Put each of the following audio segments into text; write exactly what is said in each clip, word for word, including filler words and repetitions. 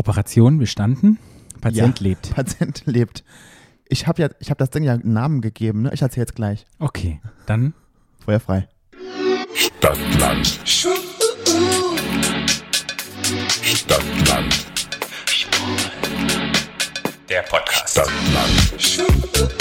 Operation bestanden, Patient ja, lebt. Patient lebt. Ich habe ja, ich habe das Ding ja einen Namen gegeben, ne? Ich erzähle jetzt gleich. Okay, dann Feuer frei. Stadtland. Stadtland. der Podcast. Stadtland. Stadtland.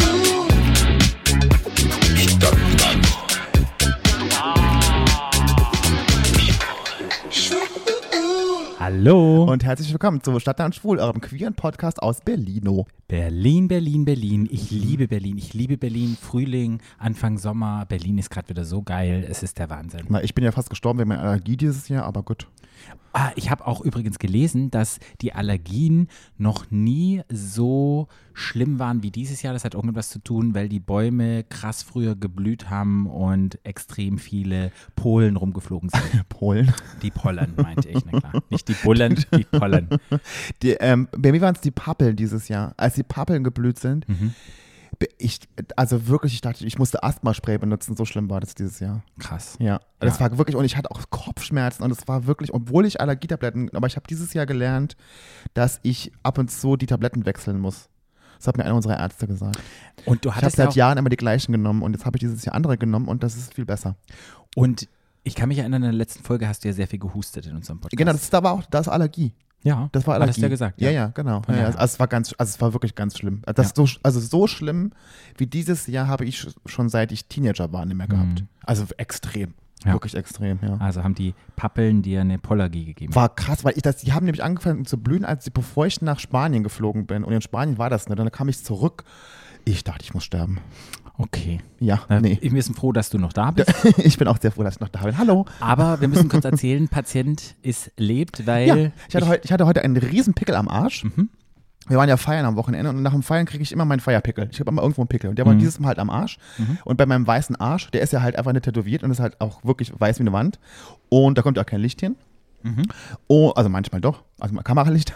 Hallo. Und herzlich willkommen zu Stadtland Schwul, eurem queeren Podcast aus Berlino. Berlin, Berlin, Berlin. Ich liebe Berlin. Ich liebe Berlin. Frühling, Anfang Sommer. Berlin ist gerade wieder so geil. Es ist der Wahnsinn. Na, ich bin ja fast gestorben wegen meiner Allergie dieses Jahr, aber gut. Ah, ich habe auch übrigens gelesen, dass die Allergien noch nie so schlimm waren wie dieses Jahr. Das hat irgendwas zu tun, weil die Bäume krass früher geblüht haben und extrem viele Polen rumgeflogen sind. Polen. Die Pollen, meinte ich, na klar. Nicht die Bullen, die Pollen. Die, ähm, bei mir waren es die Pappeln dieses Jahr. Als die Pappeln geblüht sind, Mhm. ich, also wirklich, ich dachte, ich musste Asthmaspray benutzen, so schlimm war das dieses Jahr. Krass. Ja, das Ja. war wirklich, und ich hatte auch Kopfschmerzen und es war wirklich, obwohl ich Allergietabletten, aber ich habe dieses Jahr gelernt, dass ich ab und zu die Tabletten wechseln muss. Das hat mir einer unserer Ärzte gesagt. Und du Ich habe hattest ja seit auch, Jahren immer die gleichen genommen und jetzt habe ich dieses Jahr andere genommen und das ist viel besser. und ich kann mich erinnern, in der letzten Folge hast du ja sehr viel gehustet in unserem Podcast. Genau, das ist, da war auch, das ist Allergie. ja, Das war Allergie. Hattest du ja gesagt. Ja, ja, genau. Von Ja, ja. daher. Also es war ganz, also es war wirklich ganz schlimm. Das Ja. so, also so schlimm wie dieses Jahr habe ich schon seit ich Teenager war nicht mehr gehabt. Mhm. Also extrem. Ja. Wirklich extrem, ja. Also haben die Pappeln dir eine Pollergie gegeben. War krass, weil ich das, die haben nämlich angefangen zu blühen, als ich, bevor ich nach Spanien geflogen bin. Und in Spanien war das nicht. Dann kam ich zurück. Ich dachte, ich muss sterben. Okay. Ja, Äh, nee. Wir sind froh, dass du noch da bist. Ich bin auch sehr froh, dass ich noch da bin. Hallo. Aber wir müssen kurz erzählen, Patient ist lebt, weil Ja, ich hatte, heute, ich hatte heute einen riesen Pickel am Arsch. Mhm. Wir waren ja feiern am Wochenende und nach dem Feiern kriege ich immer meinen Feierpickel. Ich habe immer irgendwo einen Pickel und der war Mhm. dieses Mal halt am Arsch. Mhm. Und bei meinem weißen Arsch, der ist ja halt einfach nicht tätowiert und ist halt auch wirklich weiß wie eine Wand. Und da kommt ja auch kein Licht hin. Mhm. Oh, also manchmal doch, also mal Kameralicht.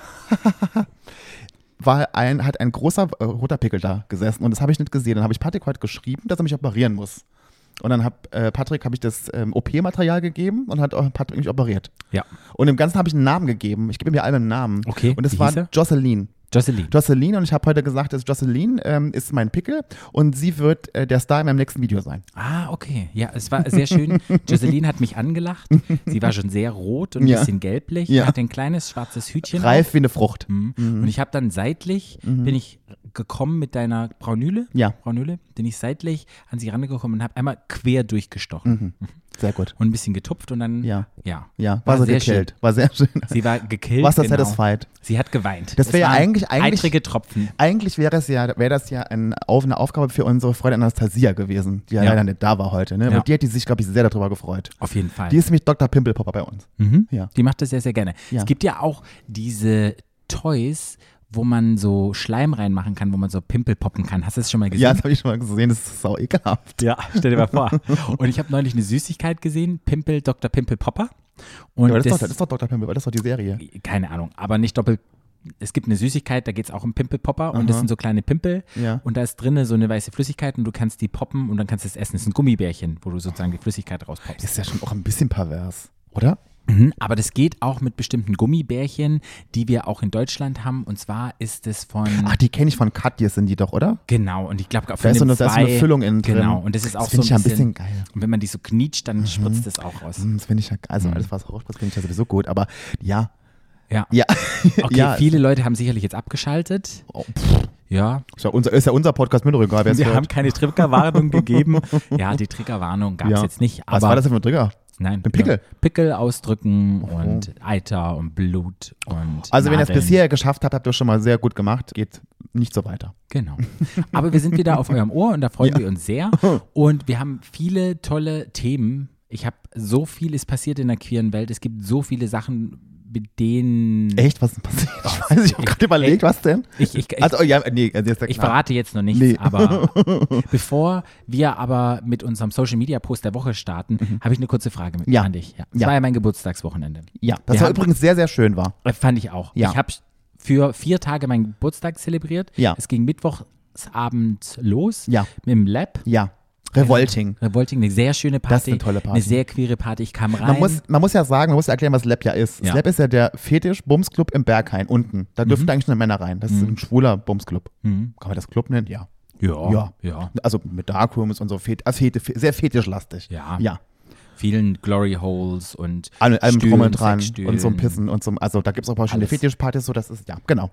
War ein, hat ein großer äh, roter Pickel da gesessen und das habe ich nicht gesehen. Dann habe ich Patrick heute geschrieben, dass er mich operieren muss. Und dann habe äh, Patrick habe ich das ähm, O P-Material gegeben und hat auch Patrick mich operiert. Ja. Und dem Ganzen habe ich einen Namen gegeben. Ich gebe mir alle einen Namen. Okay, Und das wie war hieß er? Jocelyn. Jocelyn. Jocelyn und ich habe heute gesagt, dass Jocelyn ähm, ist mein Pickel und sie wird äh, der Star in meinem nächsten Video sein. Ah, okay. Ja, es war sehr schön. Jocelyn hat mich angelacht. Sie war schon sehr rot und ein Ja. bisschen gelblich. Ja. Hatte ein kleines schwarzes Hütchen. Reif wie eine Frucht. Auf. Mhm. Und ich habe dann seitlich, bin ich gekommen mit deiner Braunüle. Ja. Braunüle. Bin ich seitlich an sie rangekommen und habe einmal quer durchgestochen. Mhm. Sehr gut. Und ein bisschen getupft und dann, Ja. ja. Ja, War war, so sehr gekillt. War sehr schön. Sie war gekillt. Was das genau. satisfied. Sie hat geweint. Das Es wäre ja waren eigentlich- eigentlich- eitrige Tropfen. Eigentlich wäre es ja, wäre das ja ein, auf, eine Aufgabe für unsere Freundin Anastasia gewesen, die ja, Ja. leider nicht da war heute. Ne? Ja. Aber die hat die sich, glaube ich, sehr darüber gefreut. Auf jeden Fall. Die ist nämlich Doktor Pimpelpopper bei uns. Mhm. Ja. Die macht das sehr, sehr gerne. Ja. Es gibt ja auch diese Toys, wo man so Schleim reinmachen kann, wo man so Pimpel poppen kann. Hast du das schon mal gesehen? Ja, das habe ich schon mal gesehen, das ist sau ekelhaft. Ja, stell dir mal vor. Und ich habe neulich eine Süßigkeit gesehen, Pimpel, Doktor Pimpel Popper. Und Ja, aber das, ist das, doch, das ist doch Doktor Pimpel, das ist doch die Serie. keine Ahnung, aber nicht doppelt. Es gibt eine Süßigkeit, da geht es auch um Pimpelpopper und das Aha. sind so kleine Pimpel Ja. und da ist drinne so eine weiße Flüssigkeit und du kannst die poppen und dann kannst du es essen. Das ist ein Gummibärchen, wo du sozusagen die Flüssigkeit rauspoppst. Ist ja schon auch ein bisschen pervers, oder? Mhm, aber das geht auch mit bestimmten Gummibärchen, die wir auch in Deutschland haben. Und zwar ist es von. Ach, die kenne ich von Katjes, sind die doch, oder? Genau, und ich glaube, Da ist so eine, da ist so eine Füllung innen drin. Genau, und das ist auch das so finde ich ja ein bisschen geil. Und wenn man die so knietscht, dann spritzt das auch raus. Hm, Das finde ich ja, also Mhm. alles, was rausspritzt, finde ich ja sowieso gut, aber ja, Ja. ja. Okay, ja. viele Leute haben sicherlich jetzt abgeschaltet. Oh, pff, Ja. ist, ja unser, ist ja unser Podcast mit egal, wer es Wir hört. haben keine Triggerwarnung gegeben. Ja, die Triggerwarnung gab es Ja. jetzt nicht. Was Aber war das denn für ein Trigger? nein, Ein Pickel? ja, Pickel ausdrücken und Eiter und Blut und Also wenn ihr es Nadeln. bisher geschafft habt, habt ihr schon mal sehr gut gemacht, geht nicht so weiter. Genau. Aber wir sind wieder auf eurem Ohr und da freuen Ja. wir uns sehr. Und wir haben viele tolle Themen. Ich habe so viel ist passiert in der queeren Welt. Es gibt so viele Sachen, mit denen. Echt, was ist denn passiert? Ich weiß, ich habe gerade überlegt, was denn? Ich, ich, ich, Also, oh, ja, nee, also jetzt ich verrate jetzt noch nichts, Nee. aber bevor wir aber mit unserem Social Media Post der Woche starten, habe ich eine kurze Frage mit, Ja. an dich. Ja. Das Ja. war ja mein Geburtstagswochenende. Ja, das Wir war haben- übrigens sehr, sehr schön war. Äh, Fand ich auch. Ja. Ich habe für vier Tage meinen Geburtstag zelebriert. Ja. Es ging mittwochsabends los Ja. mit dem Lab. Ja. Revolting. Revolting, eine sehr schöne Party. Das ist eine tolle Party. Eine sehr queere Party. Ich kam rein. Man muss, man muss ja sagen, man muss ja erklären, was Slap ja ist. Ja. Slap ist ja der Fetisch-Bumsclub im Berghain unten. Da dürfen Mhm. eigentlich nur Männer rein. Das ist Mhm. ein schwuler Bumsclub. Mhm. Kann man das Club nennen? Ja. Ja, Ja. ja. Also mit Darkrooms und so. Fet also feti sehr fetischlastig. Ja. Ja. Vielen Glory Holes und Allem, allem Stühlen, drum und dran. Sexstühlen. Und so ein Pissen und so. Also da gibt es auch verschiedene Alles. Fetischpartys. So, das ist, ja, genau.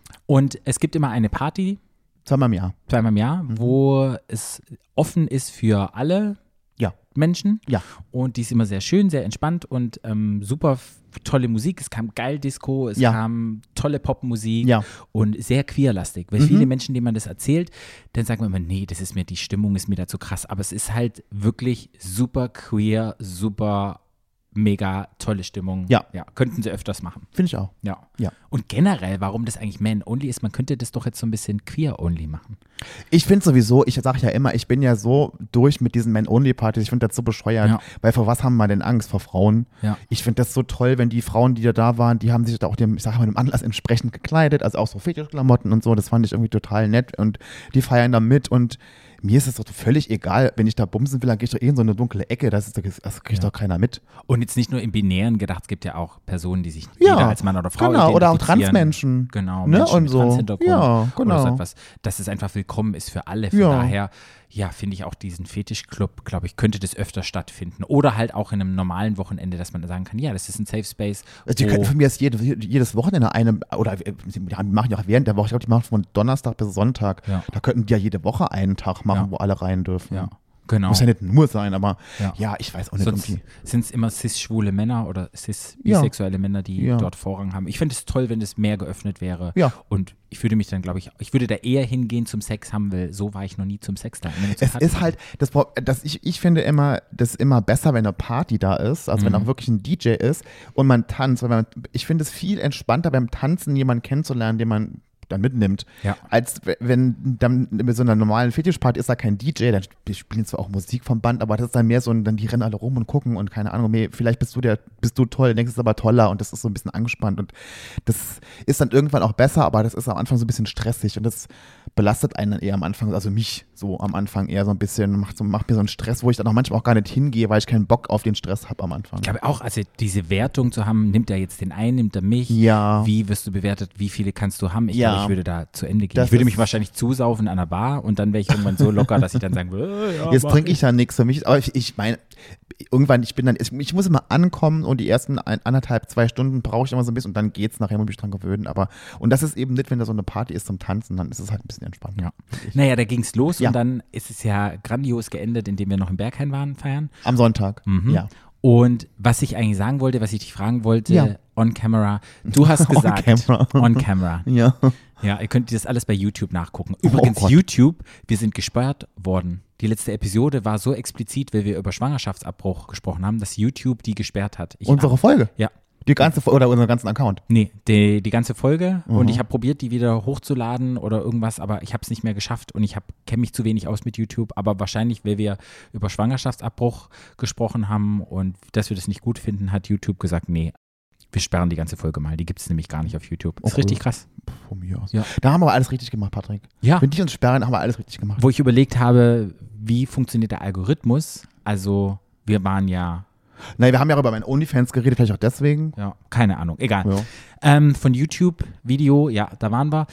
Und es gibt immer eine Party, Zweimal im Jahr. zweimal im Jahr, Mhm. wo es offen ist für alle Ja. Menschen. Ja. Und die ist immer sehr schön, sehr entspannt und ähm, super f- tolle Musik. Es kam geil Disco, es Ja. kam tolle Popmusik Ja. und sehr queerlastig. Weil Mhm. viele Menschen, denen man das erzählt, dann sagen wir immer, nee, das ist mir, die Stimmung ist mir da zu krass. Aber es ist halt wirklich super queer, super mega tolle Stimmung. Ja. ja. Könnten sie öfters machen. Finde ich auch. Ja. Ja. Und generell, warum das eigentlich Man-Only ist, man könnte das doch jetzt so ein bisschen Queer-Only machen. Ich finde sowieso, ich sage ja immer, ich bin ja so durch mit diesen Men-Only-Partys, ich finde das so bescheuert, Ja. weil vor was haben wir denn Angst? Vor Frauen? Ja. Ich finde das so toll, wenn die Frauen, die da da waren, die haben sich da auch dem, ich sage mal, dem Anlass entsprechend gekleidet, also auch so Fetischklamotten und so, das fand ich irgendwie total nett und die feiern da mit und mir ist es doch völlig egal, wenn ich da bumsen will, dann gehe ich doch eh in so eine dunkle Ecke, das, ist, doch- das kriegt Ja. doch keiner mit. Und jetzt nicht nur im Binären gedacht, es gibt ja auch Personen, die sich Ja, weder als Mann oder Frau genau, oder auch identifizieren. Transmenschen. Genau, Ne, Menschen und mit so. Transhintergrund Ja, oder genau. so etwas. Dass es einfach willkommen ist für alle. Von Ja. daher, ja, finde ich auch diesen Fetischclub, glaube ich, könnte das öfter stattfinden. Oder halt auch in einem normalen Wochenende, dass man sagen kann, ja, das ist ein Safe Space. Also die wo- könnten von mir jetzt jede, jedes Wochenende eine, oder äh, die machen ja auch während der Woche, ich glaube, die machen von Donnerstag bis Sonntag. Ja. Da könnten die ja jede Woche einen Tag machen, Ja. wo alle rein dürfen. Ja, genau. Muss ja nicht nur sein, aber Ja. ja, ich weiß auch nicht Sonst irgendwie. sind es immer cis-schwule Männer oder Ja. cis-bisexuelle Männer, die Ja. dort Vorrang haben. Ich finde es toll, wenn es mehr geöffnet wäre. Ja. Und ich würde mich dann, glaube ich, ich würde da eher hingehen zum Sex haben, weil so war ich noch nie zum Sex da. Immer nur zur Es Party. ist halt, das, Pro- das ich, ich finde immer, das ist immer besser, wenn eine Party da ist, also wenn Mhm. auch wirklich ein D J ist und man tanzt. Weil man, ich finde es viel entspannter beim Tanzen, jemanden kennenzulernen, den man dann mitnimmt, Ja. als w- wenn dann mit so einer normalen Fetischparty ist da kein D J, dann sp- spielen zwar auch Musik vom Band, aber das ist dann mehr so ein, dann die rennen alle rum und gucken und keine Ahnung, mehr, vielleicht bist du der, bist du toll, denkst es ist aber toller und das ist so ein bisschen angespannt und das ist dann irgendwann auch besser, aber das ist am Anfang so ein bisschen stressig und das belastet einen dann eher am Anfang, also mich so am Anfang eher so ein bisschen, macht, so, macht mir so einen Stress, wo ich dann auch manchmal auch gar nicht hingehe, weil ich keinen Bock auf den Stress habe am Anfang. Ich glaube auch, also diese Wertung zu haben, nimmt er jetzt den einen, nimmt er mich? Ja. Wie wirst du bewertet? Wie viele kannst du haben? Ich Ja. glaube, ich würde da zu Ende gehen. Das ich würde ist- mich wahrscheinlich zusaufen an einer Bar und dann wäre ich irgendwann so locker, dass ich dann sagen würde, äh, ja, Jetzt mach trinke ich ja nichts für mich, aber ich, ich meine, irgendwann, ich bin dann, ich, ich muss immer ankommen und die ersten ein, anderthalb, zwei Stunden brauche ich immer so ein bisschen und dann geht's nachher, muss ich mich dran gewöhnen, aber, und das ist eben nicht, wenn da so eine Party ist zum Tanzen, dann ist es halt ein bisschen entspannter. Ja. Naja, da ging es los Ja. und dann ist es ja grandios geendet, indem wir noch im Berghain waren, feiern. Am Sonntag, Mhm. ja. Und was ich eigentlich sagen wollte, was ich dich fragen wollte, Ja. on camera, du hast On gesagt, camera. on camera. Ja. Ja, ihr könnt das alles bei YouTube nachgucken. Übrigens, Oh Gott. YouTube, wir sind gesperrt worden. Die letzte Episode war so explizit, weil wir über Schwangerschaftsabbruch gesprochen haben, dass YouTube die gesperrt hat. Ich, Unsere Folge? Ja. Die ganze Folge oder unseren ganzen Account? Nee, die, die ganze Folge Mhm. und ich habe probiert, die wieder hochzuladen oder irgendwas, aber ich habe es nicht mehr geschafft und ich kenne mich zu wenig aus mit YouTube, aber wahrscheinlich, weil wir über Schwangerschaftsabbruch gesprochen haben und dass wir das nicht gut finden, hat YouTube gesagt, nee, wir sperren die ganze Folge mal, die gibt es nämlich gar nicht auf YouTube. Das ist Okay. richtig krass. Von mir aus. Ja. Da haben wir alles richtig gemacht, Patrick. Ja. Wenn die uns sperren, haben wir alles richtig gemacht. Wo ich überlegt habe, wie funktioniert der Algorithmus, also wir waren ja, Nein, wir haben ja auch über meinen OnlyFans geredet, vielleicht auch deswegen. ja, keine Ahnung, egal. Ja. Ähm, von YouTube-Video, ja, da waren wir.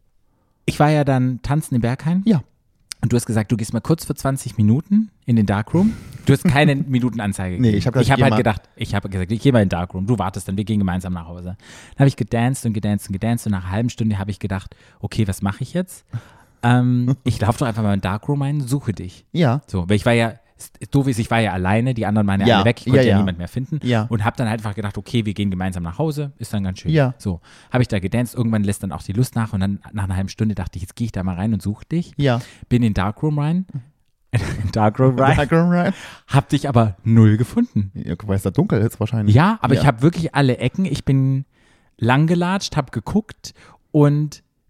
Ich war ja dann tanzen im Berghain. Ja. Und du hast gesagt, du gehst mal kurz für zwanzig Minuten in den Darkroom. Du hast keine Minutenanzeige gegeben. Nee, ich habe ich hab geh halt mal- gedacht, ich habe gesagt, ich gehe mal in den Darkroom, du wartest dann, wir gehen gemeinsam nach Hause. Dann habe ich gedanced und gedanced und gedanced und nach einer halben Stunde habe ich gedacht, okay, was mache ich jetzt? ähm, ich laufe doch einfach mal in den Darkroom ein, suche dich. Ja. So, weil ich war ja, doof ist, ich war ja alleine, die anderen waren ja, Ja, alle weg, ich konnte ja, ja, ja. niemand mehr finden Ja. und habe dann einfach gedacht, okay, wir gehen gemeinsam nach Hause, ist dann ganz schön. Ja. So, habe ich da gedanced, irgendwann lässt dann auch die Lust nach und dann nach einer halben Stunde dachte ich, jetzt gehe ich da mal rein und suche dich. Ja. Bin in den Darkroom rein, in Darkroom rein, Darkroom rein. hab dich aber null gefunden. Ja, weil es da dunkel ist wahrscheinlich. Ja, aber Ja. ich habe wirklich alle Ecken, ich bin lang gelatscht, habe geguckt und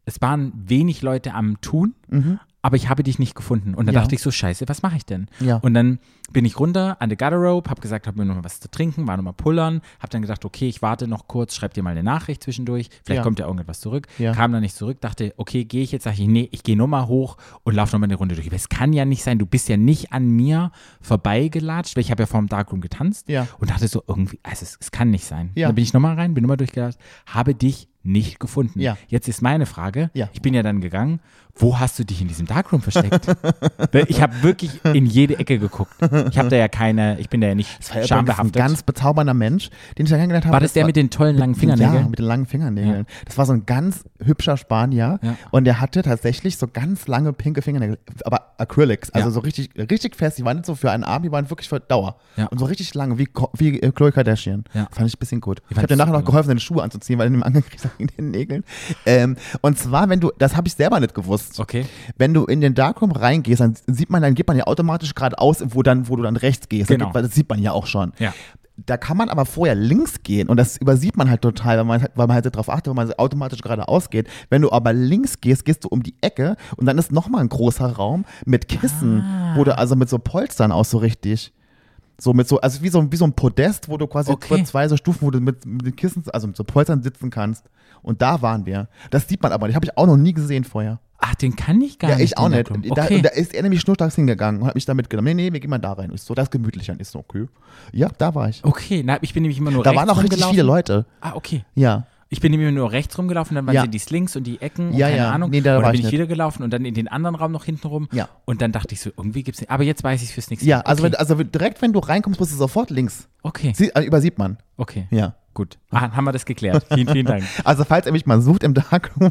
es waren wenig Leute am Tun, Mhm. aber ich habe dich nicht gefunden. Und dann Ja. dachte ich so, scheiße, was mache ich denn? Ja. Und dann bin ich runter an the Garderobe, habe gesagt, habe mir noch mal was zu trinken, war noch mal pullern, habe dann gedacht, okay, ich warte noch kurz, schreib dir mal eine Nachricht zwischendurch, vielleicht Ja. kommt ja irgendetwas zurück. Ja. Kam dann nicht zurück, dachte, okay, gehe ich jetzt, sage ich, nee, ich gehe noch mal hoch und laufe noch mal eine Runde durch. Aber es kann ja nicht sein, du bist ja nicht an mir vorbeigelatscht, weil ich habe ja vor dem Darkroom getanzt Ja. und dachte so irgendwie, also es, es kann nicht sein. Ja. Dann bin ich noch mal rein, bin noch mal durchgelatscht, habe dich nicht gefunden. Ja. Jetzt ist meine Frage, Ja. ich bin ja dann gegangen, wo hast du dich in diesem Darkroom versteckt? Weil ich habe wirklich in jede Ecke geguckt. Ich habe da ja keine, ich bin da ja nicht Das war ja übrigens ein schambehaftet. ganz bezaubernder Mensch, den ich da kennengelernt habe. War das der mit den tollen langen Fingernägeln? Ja, mit den langen Fingernägeln. Das war so ein ganz hübscher Spanier Ja. und der hatte tatsächlich so ganz lange pinke Fingernägel, aber Acrylics, also Ja. so richtig, richtig fest. Die waren nicht so für einen Arm, die waren wirklich für Dauer. Ja. Und so richtig lange, wie, Ko- wie äh, Khloe Kardashian. Ja. Fand ich ein bisschen gut. Ich, fand habe dir es nachher noch super. geholfen, seine Schuhe anzuziehen, weil er ihn angekriegt hat wegen den Nägeln. Ähm, und zwar, wenn du, das habe ich selber nicht gewusst. Okay. Wenn du in den Darkroom reingehst, dann sieht man, dann geht man ja automatisch geradeaus, wo dann, wo du dann rechts gehst. Genau. Da geht- Das sieht man ja auch schon. Ja. Da kann man aber vorher links gehen und das übersieht man halt total, weil man, halt- weil man halt darauf achtet, weil man automatisch geradeaus geht. Wenn du aber links gehst, gehst du um die Ecke und dann ist nochmal ein großer Raum mit Kissen, Ah. wo du also mit so Polstern auch so richtig, so mit so, also wie so, wie so ein Podest, wo du quasi Okay. zwei so Stufen, wo du mit, mit den Kissen, also mit so Polstern sitzen kannst. Und da waren wir. Das sieht man aber nicht, habe ich auch noch nie gesehen vorher. Ach, den kann ich gar Ja, nicht. ich auch den nicht. Darkroom. Da, Okay. und da ist er nämlich schnurstracks hingegangen und hat mich da mitgenommen. Nee, nee, wir gehen mal da rein. Ich so, das ist gemütlicher. Ich so, okay. Ja, da war ich. okay, na, ich bin nämlich immer nur Da rechts waren auch richtig rumgelaufen. viele Leute. Ah, okay. Ja. Ich bin nämlich nur rechts rumgelaufen, dann waren Ja. sie die Slings und die Ecken und Ja, keine ja. Ahnung. Nee, da und war dann ich bin ich nicht. wieder gelaufen und dann in den anderen Raum noch hinten rum. Ja. Und dann dachte ich so, irgendwie gibt's nicht. Aber jetzt weiß ich fürs nächste Ja, Mal. also, okay. wenn, also direkt, wenn du reinkommst, musst du sofort links. okay, Sie, also übersieht man. okay, Ja. gut. Ah, haben wir das geklärt. Vielen, vielen Dank. Also, falls ihr mich mal sucht im Darkroom,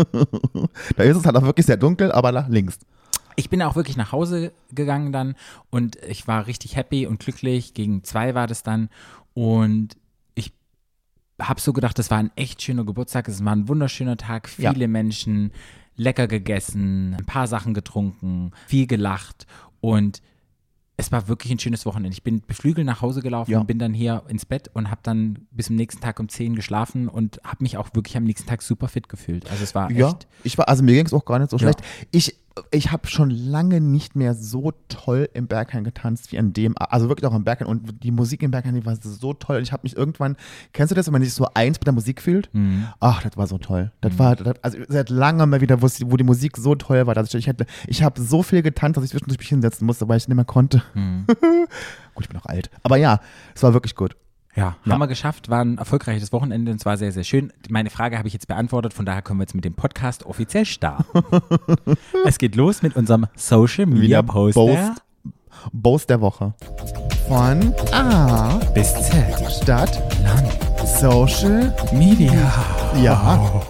da ist es halt auch wirklich sehr dunkel, aber nach links. Ich bin auch wirklich nach Hause gegangen dann und ich war richtig happy und glücklich. Gegen zwei war das dann und ich habe so gedacht, das war ein echt schöner Geburtstag. Es war ein wunderschöner Tag, viele Ja. Menschen, lecker gegessen, ein paar Sachen getrunken, viel gelacht und es war wirklich ein schönes Wochenende. Ich bin beflügelt nach Hause gelaufen Ja. und bin dann hier ins Bett und habe dann bis zum nächsten Tag um zehn geschlafen und habe mich auch wirklich am nächsten Tag super fit gefühlt. Also es war Ja, echt. ich war, also mir ging es auch gar nicht so Ja. schlecht. Ich, ich habe schon lange nicht mehr so toll im Berghain getanzt wie an dem, also wirklich auch im Berghain und die Musik im Berghain, die war so toll. Und ich habe mich irgendwann, kennst du das, wenn man sich so eins mit der Musik fühlt? Mhm. Ach, das war so toll. Das war, das, also seit langem mal wieder, wo, es- wo die Musik so toll war, dass ich, ich hätte, ich habe so viel getanzt, dass ich zwischendurch mich hinsetzen musste, weil ich nicht mehr konnte. Mhm. Gut, ich bin auch alt. Aber ja, es war wirklich gut. Ja, Ja. haben wir geschafft, war ein erfolgreiches Wochenende und es war sehr, sehr schön. Meine Frage habe ich jetzt beantwortet, von daher können wir jetzt mit dem Podcast offiziell starten. Es geht los mit unserem Social Media Wieder Post Boast, Boast der Woche. Von A, bis Z. Stadt, Land, Social, Media. ja.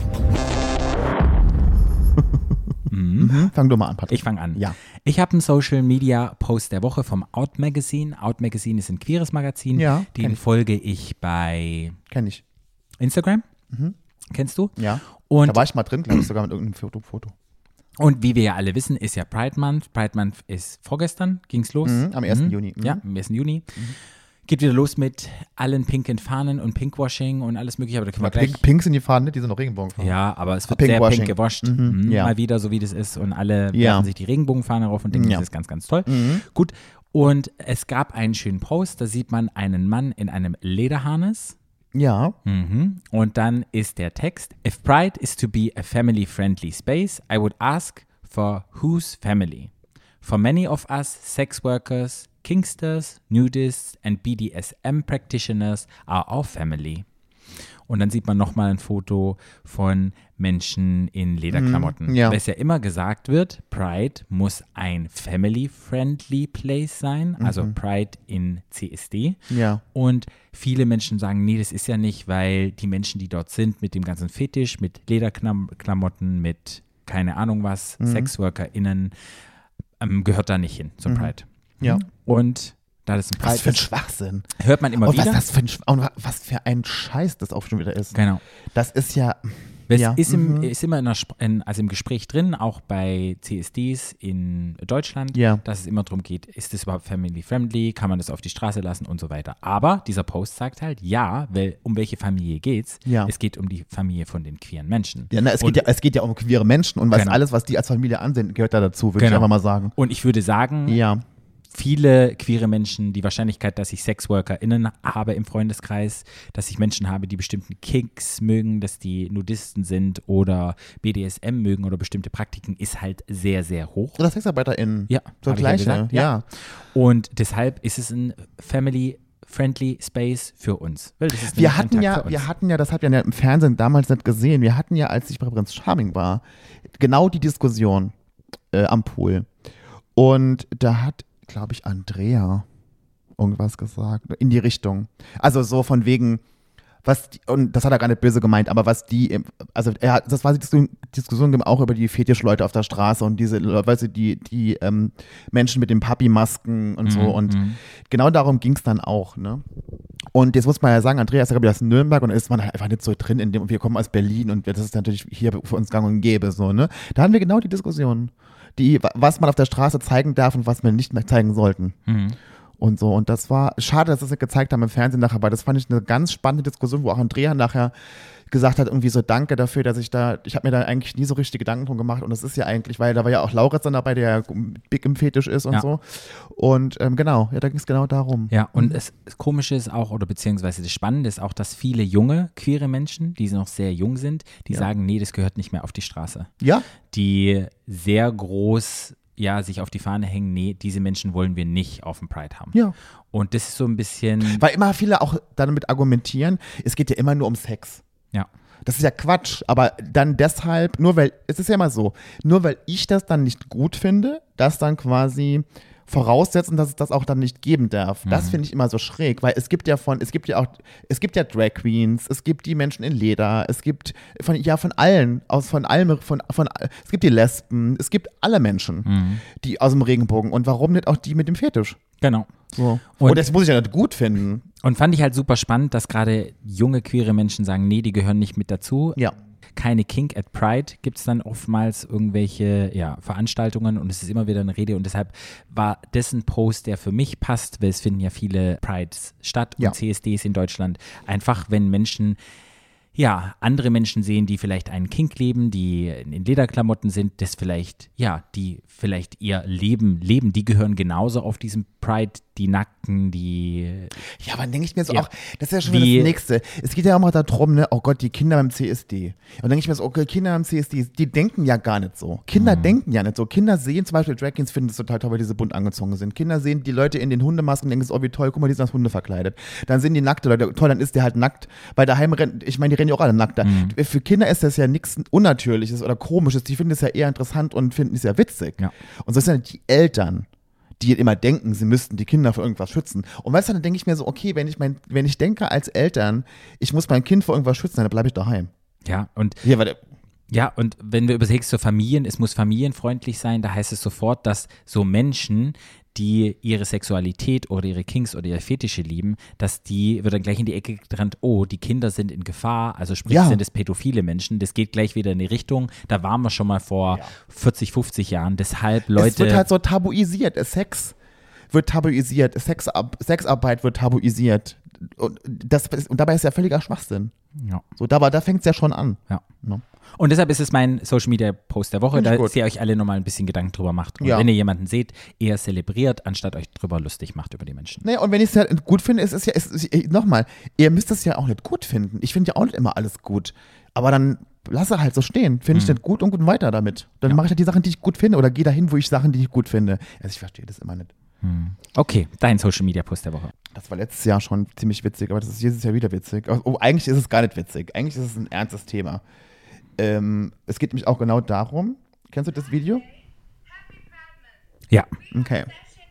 Mhm. Fang du mal an, Patrick. Ich fange an. Ja. Ich habe einen Social Media Post der Woche vom Out Magazine. Out Magazine ist ein queeres Magazin. Ja, kenn Den ich. folge ich bei Kenn ich. Instagram. Kennst du? Ja. Und Da war ich mal drin, glaube ich, sogar mit irgendeinem Foto. Foto. Und wie wir ja alle wissen, ist ja Pride Month. Pride Month ist vorgestern, ging's los. Mhm, am ersten Juni. Mhm. Ja, am ersten Juni. Geht wieder los mit allen pinken Fahnen und Pinkwashing und alles mögliche. Aber da können wir Aber gleich. Pink, Pink sind die Fahnen, ne? Die sind noch Regenbogenfarben. Ja, aber es wird Pinkwashing. sehr pink gewascht. Mhm, Mhm, ja. Mal wieder, so wie das ist. Und alle Ja. werfen sich die Regenbogenfahne rauf und denken, Ja. das ist ganz, ganz toll. Mhm. Gut. Und es gab einen schönen Post, da sieht man einen Mann in einem Lederharness. Ja. Mhm. Und dann ist der Text: If Pride is to be a family-friendly space, I would ask for whose family? For many of us, sex workers, kinksters, nudists and B D S M practitioners are our family. Und dann sieht man nochmal ein Foto von Menschen in Lederklamotten. Mm, ja. Weil es ja immer gesagt wird, Pride muss ein family-friendly place sein, also Pride in C S D. Ja. Und viele Menschen sagen, nee, das ist ja nicht, weil die Menschen, die dort sind, mit dem ganzen Fetisch, mit Lederklamotten, mit keine Ahnung was, SexworkerInnen, ähm, gehört da nicht hin zum Pride. Ja. Und da das ein Was Pride für ein ist, Schwachsinn. hört man immer Und was, wieder. das für ein, Sch- und wa- was für ein Scheiß das auch schon wieder ist. Genau. Das ist ja, Es Ja. ist, im, Mhm. ist immer in der, Sp- in, also im Gespräch drin, auch bei C S Ds in Deutschland, Ja. dass es immer darum geht, ist das überhaupt family-friendly, kann man das auf die Straße lassen und so weiter. Aber dieser Post sagt halt, ja, weil um welche Familie geht's? Ja. Es geht um die Familie von den queeren Menschen. Ja, na, es, Und- geht ja, es geht ja um queere Menschen und was Genau. alles, was die als Familie ansehen, gehört da dazu, würde ich Genau. einfach mal sagen. Und ich würde sagen, Ja. viele queere Menschen, die Wahrscheinlichkeit, dass ich SexworkerInnen habe im Freundeskreis, dass ich Menschen habe, die bestimmten Kicks mögen, dass die Nudisten sind oder B D S M mögen oder bestimmte Praktiken, ist halt sehr, sehr hoch. Oder SexarbeiterInnen. Ja, So hab ich ja gleiche, gesagt, ja. ja. Und deshalb ist es ein family-friendly Space für uns. Weil das ist Wir nämlich ein hatten Tag ja, für uns. wir hatten ja, das habt ihr ja im Fernsehen damals nicht gesehen, wir hatten ja, als ich bei Prinz Charming war, genau die Diskussion äh, am Pool. Und da hat, glaube ich, Andrea irgendwas gesagt, in die Richtung. Also so von wegen, was, die, und das hat er gar nicht böse gemeint, aber was die, im- also er hat, das war die Diskussion, Diskussion auch über die Fetischleute auf der Straße und diese, weißt du, die, die ähm, Menschen mit den Papi-Masken und so Mhm, und mhm. genau darum ging es dann auch, ne? Und jetzt muss man ja sagen, Andreas ist ja, glaube ich, aus Nürnberg und da ist man halt einfach nicht so drin, in dem, wir kommen aus Berlin und das ist natürlich hier für uns gang und gäbe, so, ne? Da haben wir genau die Diskussion, die, was man auf der Straße zeigen darf und was wir nicht mehr zeigen sollten. Mhm. Und so, und das war schade, dass sie es nicht gezeigt haben im Fernsehen nachher, weil das fand ich eine ganz spannende Diskussion, wo auch Andrea nachher gesagt hat, irgendwie so danke dafür, dass ich da, ich habe mir da eigentlich nie so richtig Gedanken drum gemacht und das ist ja eigentlich, weil da war ja auch Lauritz dann dabei, der ja big im Fetisch ist und Ja. so und ähm, genau, ja, da ging es genau darum. Ja, und es, das Komische ist auch, oder beziehungsweise das Spannende ist auch, dass viele junge, queere Menschen, die noch sehr jung sind, die Ja. sagen, nee, das gehört nicht mehr auf die Straße. Ja, Die sehr groß, ja, sich auf die Fahne hängen, nee, diese Menschen wollen wir nicht auf dem Pride haben. ja. Und das ist so ein bisschen, Weil immer viele auch damit argumentieren, es geht ja immer nur um Sex. ja, Das ist ja Quatsch, aber dann deshalb, nur weil, es ist ja immer so, nur weil ich das dann nicht gut finde, das dann quasi voraussetzen, dass es das auch dann nicht geben darf. Das Mhm. finde ich immer so schräg, weil es gibt ja von, es gibt ja auch, es gibt ja Drag Queens, es gibt die Menschen in Leder, es gibt von, ja von allen, aus von allem, von, von, es gibt die Lesben, es gibt alle Menschen, Mhm. die aus dem Regenbogen und warum nicht auch die mit dem Fetisch? genau. So. Und- Und das muss ich ja nicht gut finden. Und fand ich halt super spannend, dass gerade junge, queere Menschen sagen, nee, die gehören nicht mit dazu. Ja. Keine Kink at Pride gibt es dann oftmals irgendwelche ja, Veranstaltungen und es ist immer wieder eine Rede und deshalb war das ein Post, der für mich passt, weil es finden ja viele Prides statt und Ja. C S Ds in Deutschland. Einfach, wenn Menschen ja, andere Menschen sehen, die vielleicht einen Kink leben, die in Lederklamotten sind, das vielleicht, ja, die vielleicht ihr Leben leben, die gehören genauso auf diesem Pride, die Nackten, die Ja, aber dann denke ich mir so Ja. auch, das ist ja schon Wie- wieder das Nächste. Es geht ja auch mal darum, ne, oh Gott, die Kinder beim C S D. Und dann denke ich mir so, okay, Kinder beim C S D, die denken ja gar nicht so. Kinder Mhm. denken ja nicht so. Kinder sehen zum Beispiel Drag Queens, finden es total toll, weil diese bunt angezogen sind. Kinder sehen die Leute in den Hundemasken, denken so, oh wie toll, guck mal, die sind als Hunde verkleidet. Dann sehen die nackte Leute, toll, dann ist der halt nackt, weil daheim rennt, ich meine, die rennen ja auch alle nackt da. Mhm. Für Kinder ist das ja nichts Unnatürliches oder Komisches, die finden es ja eher interessant und finden es ja witzig. Ja. Und so sind dann die Eltern, die immer denken, sie müssten die Kinder vor irgendwas schützen. Und weißt du, dann denke ich mir so, okay, wenn ich mein, wenn ich denke als Eltern, ich muss mein Kind vor irgendwas schützen, dann bleibe ich daheim. ja, und Hier, warte. Ja, und wenn du überlegst, so Familien, es muss familienfreundlich sein, da heißt es sofort, dass so Menschen, die ihre Sexualität oder ihre Kinks oder ihre Fetische lieben, dass die, wird dann gleich in die Ecke getrennt, oh, die Kinder sind in Gefahr, also sprich, Ja. sind es pädophile Menschen, das geht gleich wieder in die Richtung, da waren wir schon mal vor Ja. vierzig, fünfzig Jahren, deshalb Leute. Es wird halt so tabuisiert. Sex wird tabuisiert. Sexab Sexarbeit wird tabuisiert. Und, das, und dabei ist ja völliger Schwachsinn. ja. So, da, da fängt es ja schon an. Ja. Ne? Und deshalb ist es mein Social Media Post der Woche, Find ich da gut. ihr euch alle nochmal ein bisschen Gedanken drüber macht. Und Ja. wenn ihr jemanden seht, eher zelebriert, anstatt euch drüber lustig macht über die Menschen. Naja, und wenn ich es halt gut finde, ist es ja, ist, ist, nochmal, ihr müsst es ja auch nicht gut finden. Ich finde ja auch nicht immer alles gut. Aber dann lasse halt so stehen. Finde ich Mhm. nicht gut und gut weiter damit. Dann Ja. mache ich halt die Sachen, die ich gut finde oder gehe dahin, wo ich Sachen, die ich gut finde. Also ich verstehe das immer nicht. Okay, dein Social Media Post der Woche. Das war letztes Jahr schon ziemlich witzig, aber das ist dieses Jahr wieder witzig. Oh, eigentlich ist es gar nicht witzig. Eigentlich ist es ein ernstes Thema. Ähm, es geht nämlich auch genau darum. Kennst du das Video? Ja. Okay.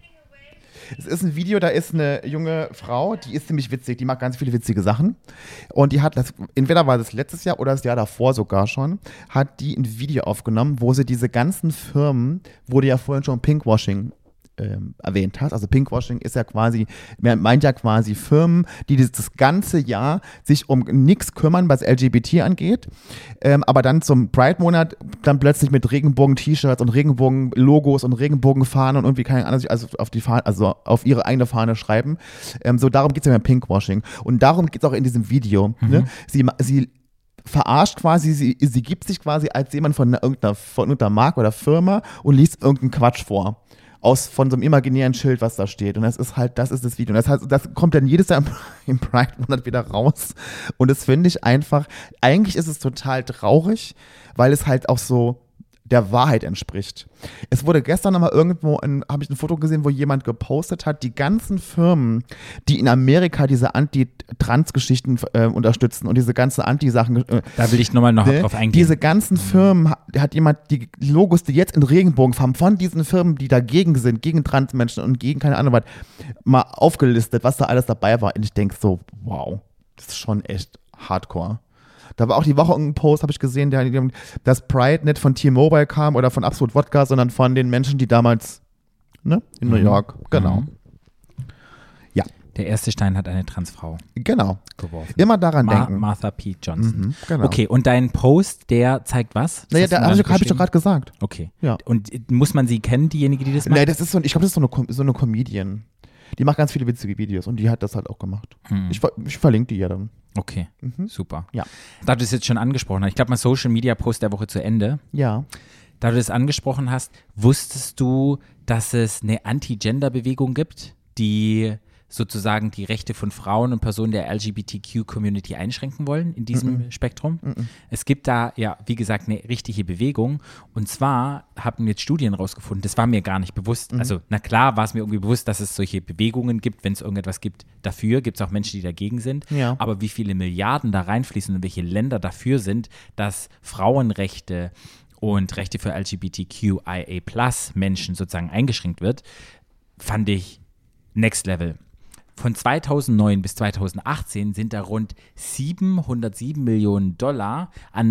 Es ist ein Video, da ist eine junge Frau, die ist ziemlich witzig, die macht ganz viele witzige Sachen. Und die hat, das, entweder war das letztes Jahr oder das Jahr davor sogar schon, hat die ein Video aufgenommen, wo sie diese ganzen Firmen, wurde ja vorhin schon Pinkwashing ähm, erwähnt hast. Also Pinkwashing ist ja quasi, man meint ja quasi Firmen, die das, das ganze Jahr sich um nichts kümmern, was L G B T angeht, ähm, aber dann zum Pride-Monat dann plötzlich mit Regenbogen-T-Shirts und Regenbogen-Logos und Regenbogen-Fahnen und irgendwie keine Ahnung, also auf die Fahne, also auf ihre eigene Fahne schreiben. Ähm, so darum geht es ja beim Pinkwashing. Und darum geht es auch in diesem Video. Mhm. Ne? Sie, sie verarscht quasi, sie, sie gibt sich quasi als jemand von irgendeiner, von irgendeiner Marke oder Firma und liest irgendeinen Quatsch vor. Aus, von so einem imaginären Schild, was da steht. Und das ist halt, das ist das Video. Und das, heißt, das kommt dann jedes Jahr im Pride-Monat wieder raus. Und das finde ich einfach, eigentlich ist es total traurig, weil es halt auch so der Wahrheit entspricht. Es wurde gestern nochmal irgendwo, habe ich ein Foto gesehen, wo jemand gepostet hat, die ganzen Firmen, die in Amerika diese Anti-Trans-Geschichten äh, unterstützen und diese ganzen Anti-Sachen. Äh, da will ich nochmal noch ne, drauf eingehen. Diese ganzen Firmen, hat, hat jemand die Logos, die jetzt in Regenbogenfarben von diesen Firmen, die dagegen sind, gegen Transmenschen und gegen keine Ahnung was, mal aufgelistet, was da alles dabei war. Und ich denke so, wow, das ist schon echt hardcore. Da war auch die Woche ein Post, habe ich gesehen, der, dass Pride nicht von T-Mobile kam oder von Absolut Wodka, sondern von den Menschen, die damals ne, in New York, genau. Mhm. Ja. Der erste Stein hat eine Transfrau genau. geworfen. Immer daran Ma- denken. Martha P. Johnson. Mhm, genau. Okay, und dein Post, der zeigt was? Naja, da habe ich, hab ich doch gerade gesagt. Okay. Ja. Und muss man sie kennen, diejenige, die das macht? Nein, das ist so, ich glaube, das ist so eine, so eine Comedian. Die macht ganz viele witzige Videos und die hat das halt auch gemacht. Hm. Ich, ich verlinke die ja dann. Okay, Mhm. super. Ja. Da du es jetzt schon angesprochen hast, ich glaube mal Social Media Post der Woche zu Ende. Ja. Da du das angesprochen hast, wusstest du, dass es eine Anti-Gender-Bewegung gibt, die sozusagen die Rechte von Frauen und Personen der L G B T Q-Community einschränken wollen in diesem Mhm. Spektrum? Mhm. Es gibt da, ja, wie gesagt, eine richtige Bewegung. Und zwar haben jetzt Studien rausgefunden, das war mir gar nicht bewusst. Mhm. Also, na klar war es mir irgendwie bewusst, dass es solche Bewegungen gibt, wenn es irgendetwas gibt dafür, gibt es auch Menschen, die dagegen sind. Ja. Aber wie viele Milliarden da reinfließen und welche Länder dafür sind, dass Frauenrechte und Rechte für L G B T Q I A Plus Menschen sozusagen eingeschränkt wird, fand ich next level. Von zweitausendneun bis zweitausendachtzehn sind da rund siebenhundertsieben Millionen Dollar an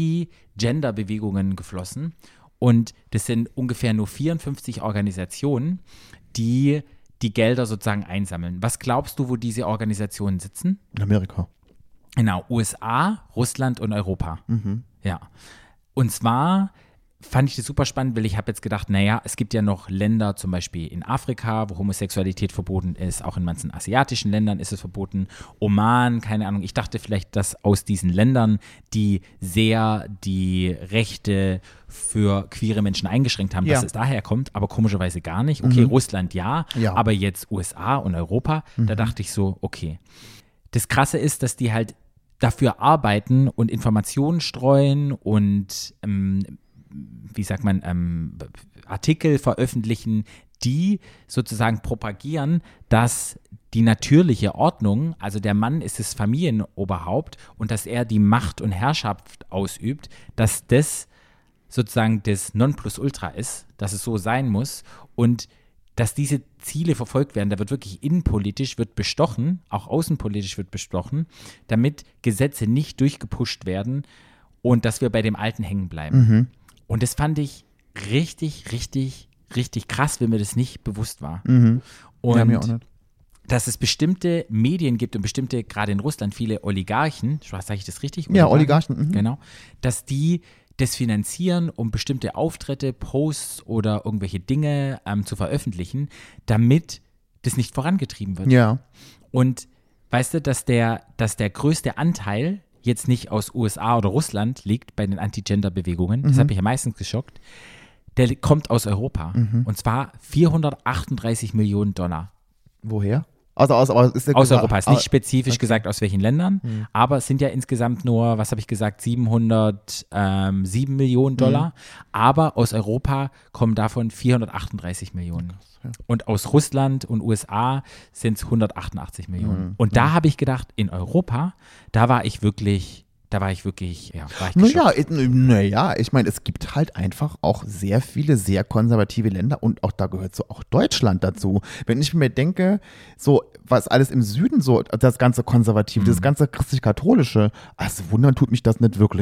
Anti-Gender-Bewegungen geflossen. Und das sind ungefähr nur vierundfünfzig Organisationen, die die Gelder sozusagen einsammeln. Was glaubst du, wo diese Organisationen sitzen? In Amerika. Genau, U S A, Russland und Europa. Mhm. Ja. Und zwar fand ich das super spannend, weil ich habe jetzt gedacht, naja, es gibt ja noch Länder, zum Beispiel in Afrika, wo Homosexualität verboten ist, auch in manchen asiatischen Ländern ist es verboten, Oman, keine Ahnung. Ich dachte vielleicht, dass aus diesen Ländern, die sehr die Rechte für queere Menschen eingeschränkt haben, Ja. dass es daher kommt, aber komischerweise gar nicht. Okay, Mhm. Russland ja, Ja. aber jetzt U S A und Europa, da dachte ich so, okay. Das Krasse ist, dass die halt dafür arbeiten und Informationen streuen und ähm, wie sagt man, ähm, Artikel veröffentlichen, die sozusagen propagieren, dass die natürliche Ordnung, also der Mann ist das Familienoberhaupt und dass er die Macht und Herrschaft ausübt, dass das sozusagen das Nonplusultra ist, dass es so sein muss und dass diese Ziele verfolgt werden. Da wird wirklich innenpolitisch wird bestochen, auch außenpolitisch wird bestochen, damit Gesetze nicht durchgepusht werden und dass wir bei dem Alten hängen bleiben. Mhm. Und das fand ich richtig, richtig, richtig krass, wenn mir das nicht bewusst war. Mhm. Und Ja, mir auch nicht. dass es bestimmte Medien gibt und bestimmte, gerade in Russland, viele Oligarchen, sage ich das richtig? Ja, Oligarchen. Mhm. Genau, dass die das finanzieren, um bestimmte Auftritte, Posts oder irgendwelche Dinge ähm, zu veröffentlichen, damit das nicht vorangetrieben wird. Ja. Und weißt du, dass der, dass der größte Anteil jetzt nicht aus U S A oder Russland liegt bei den Anti-Gender-Bewegungen, das Mhm. hat mich am meisten geschockt, der kommt aus Europa. Mhm. Und zwar vierhundertachtunddreißig Millionen Dollar. Woher? Also aus, aber ist ja Aus gesagt- Europa, ist nicht ah, spezifisch okay. gesagt aus welchen Ländern, Mhm. aber es sind ja insgesamt nur, was habe ich gesagt, siebenhundertsieben Millionen Dollar, aber aus Europa kommen davon vierhundertachtunddreißig Millionen. ja. Und aus Russland und U S A sind es hundertachtundachtzig Millionen. Mhm. Und da habe ich gedacht, in Europa, da war ich wirklich, da war ich wirklich, ja, war ich Naja, geschockt. naja, ich meine, es gibt halt einfach auch sehr viele sehr konservative Länder und auch da gehört so auch Deutschland dazu. Wenn ich mir denke, so was alles im Süden so, das ganze Konservative, Mhm. das ganze christlich-katholische, also wundern tut mich das nicht wirklich.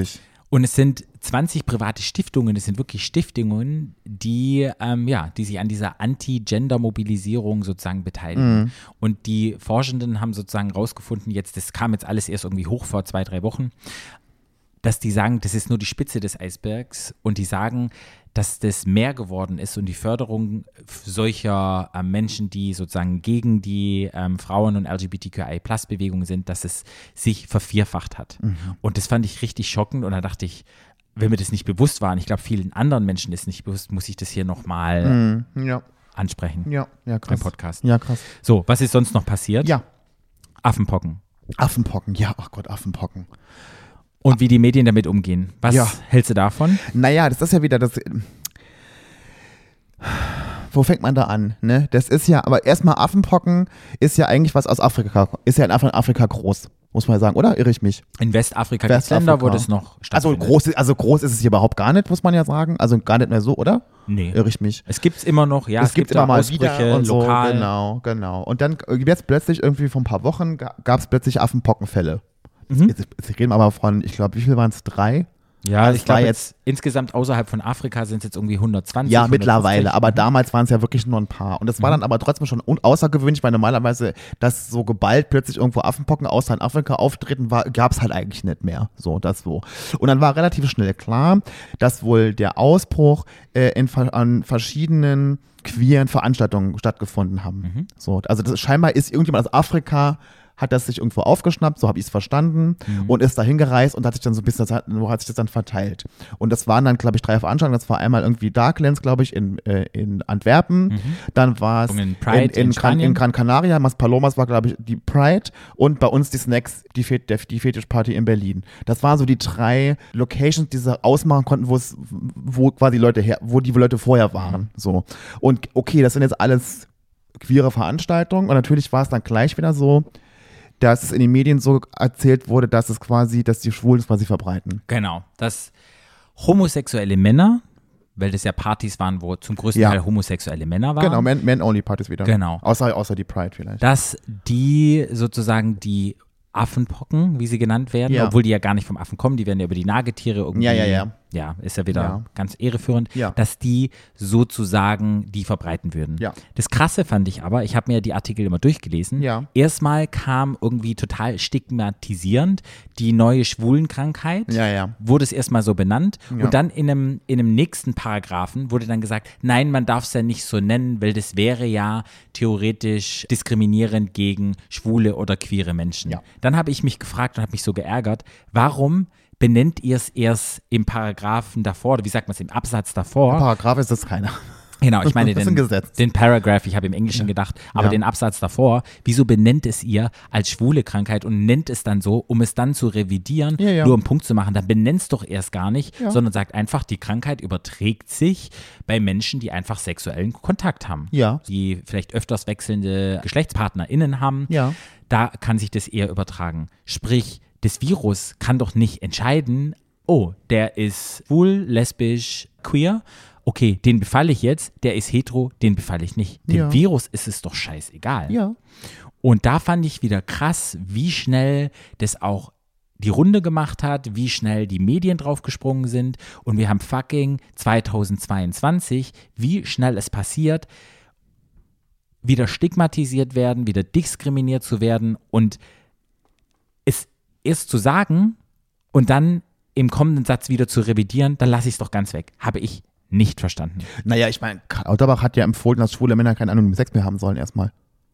Und es sind zwanzig private Stiftungen, es sind wirklich Stiftungen, die, ähm, ja, die sich an dieser Anti-Gender-Mobilisierung sozusagen beteiligen. Mhm. Und die Forschenden haben sozusagen rausgefunden, jetzt, das kam jetzt alles erst irgendwie hoch vor zwei, drei Wochen, dass die sagen, das ist nur die Spitze des Eisbergs und die sagen, dass das mehr geworden ist und die Förderung solcher äh, Menschen, die sozusagen gegen die ähm, Frauen- und L G B T Q I Plus Bewegung sind, dass es sich vervierfacht hat. Mhm. Und das fand ich richtig schockend und da dachte ich, wenn mir das nicht bewusst war, und ich glaube vielen anderen Menschen ist nicht bewusst, muss ich das hier nochmal mhm. ja. ansprechen. Ja, ja, krass. Im Podcast. Ja, krass. So, was ist sonst noch passiert? Ja. Affenpocken. Affenpocken, ja, ach Gott, Affenpocken. Und wie die Medien damit umgehen. Was ja. hältst du davon? Naja, das ist ja wieder das. Wo fängt man da an? Ne? Das ist ja, aber erstmal Affenpocken ist ja eigentlich was aus Afrika, ist ja in Afrika groß, muss man sagen, oder? Irre ich mich? In Westafrika gibt es Länder, wo das noch stattfindet. Also groß, also groß ist es hier überhaupt gar nicht, muss man ja sagen. Also gar nicht mehr so, oder? Nee. Irre ich mich. Es gibt es immer noch, ja. Es, es gibt, gibt immer mal Ausbrüche, wieder und so, lokal. Genau, genau. Und dann jetzt plötzlich irgendwie vor ein paar Wochen gab es plötzlich Affenpockenfälle. Mhm. Jetzt, jetzt reden wir aber von, ich glaube, wie viel waren es? Drei? Ja, also ich glaube jetzt, jetzt insgesamt außerhalb von Afrika sind es jetzt irgendwie hundertzwanzig. Ja, hundertfünfzig. mittlerweile, aber damals waren es ja wirklich nur ein paar. Und das war Mhm. dann aber trotzdem schon außergewöhnlich, weil normalerweise, dass so geballt plötzlich irgendwo Affenpocken außer in Afrika auftreten war, gab es halt eigentlich nicht mehr. So, das so. Und dann war relativ schnell klar, dass wohl der Ausbruch äh, in, an verschiedenen queeren Veranstaltungen stattgefunden haben. Mhm. So, also das, scheinbar ist irgendjemand aus Afrika, hat das sich irgendwo aufgeschnappt, so habe ich es verstanden, mhm. und ist dahin gereist und hat sich dann so ein bisschen, wo hat sich das dann verteilt. Und das waren dann, glaube ich, drei Veranstaltungen. Das war einmal irgendwie Darklands, glaube ich, in, äh, in Antwerpen. Mhm. Dann war es in, Pride, in, in, in, Gran, in Gran Canaria, Mas Palomas war, glaube ich, die Pride und bei uns die Snacks, die, Fet, der, die Fetischparty in Berlin. Das waren so die drei Locations, die sie ausmachen konnten, wo es, wo quasi Leute her, wo die Leute vorher waren. Mhm. So. Und okay, das sind jetzt alles queere Veranstaltungen und natürlich war es dann gleich wieder so, dass es in den Medien so erzählt wurde, dass es quasi, dass die Schwulen es quasi verbreiten. Genau, dass homosexuelle Männer, weil das ja Partys waren, wo zum größten ja. Teil homosexuelle Männer waren. Genau, Men-Only-Partys wieder. Genau. Außer, außer die Pride vielleicht. Dass die sozusagen die Affenpocken, wie sie genannt werden, ja. obwohl die ja gar nicht vom Affen kommen, die werden ja über die Nagetiere irgendwie, ja, ja, ja. ja, ist ja wieder ja. ganz irreführend, ja. dass die sozusagen die verbreiten würden. Ja. Das Krasse fand ich aber, ich habe mir ja die Artikel immer durchgelesen, ja. erstmal kam irgendwie total stigmatisierend die neue Schwulenkrankheit, ja, ja. wurde es erstmal so benannt ja. und dann in einem, in einem nächsten Paragraphen wurde dann gesagt, nein, man darf es ja nicht so nennen, weil das wäre ja theoretisch diskriminierend gegen schwule oder queere Menschen. Ja. Dann habe ich mich gefragt und habe mich so geärgert, warum benennt ihr es erst im Paragraphen davor, oder wie sagt man es, im Absatz davor? Im Paragraph ist das keiner. Genau, ich meine den, Gesetz. den Paragraph, ich habe im Englischen ja. gedacht, aber ja. den Absatz davor, wieso benennt es ihr als schwule Krankheit und nennt es dann so, um es dann zu revidieren, ja, ja. nur um Punkt zu machen, dann benennt es doch erst gar nicht, ja. sondern sagt einfach, die Krankheit überträgt sich bei Menschen, die einfach sexuellen Kontakt haben, ja. die vielleicht öfters wechselnde GeschlechtspartnerInnen haben, ja. da kann sich das eher übertragen. Sprich, das Virus kann doch nicht entscheiden, oh, der ist schwul, lesbisch, queer, okay, den befalle ich jetzt, der ist hetero, den befalle ich nicht. Dem ja. Virus ist es doch scheißegal. Ja. Und da fand ich wieder krass, wie schnell das auch die Runde gemacht hat, wie schnell die Medien draufgesprungen sind und wir haben fucking zweitausendzweiundzwanzig, wie schnell es passiert, wieder stigmatisiert werden, wieder diskriminiert zu werden und es erst zu sagen und dann im kommenden Satz wieder zu revidieren, dann lasse ich es doch ganz weg. Habe ich nicht verstanden. Naja, ich meine, Karl Lauterbach hat ja empfohlen, dass schwule Männer keinen anonymen Sex mehr haben sollen erstmal.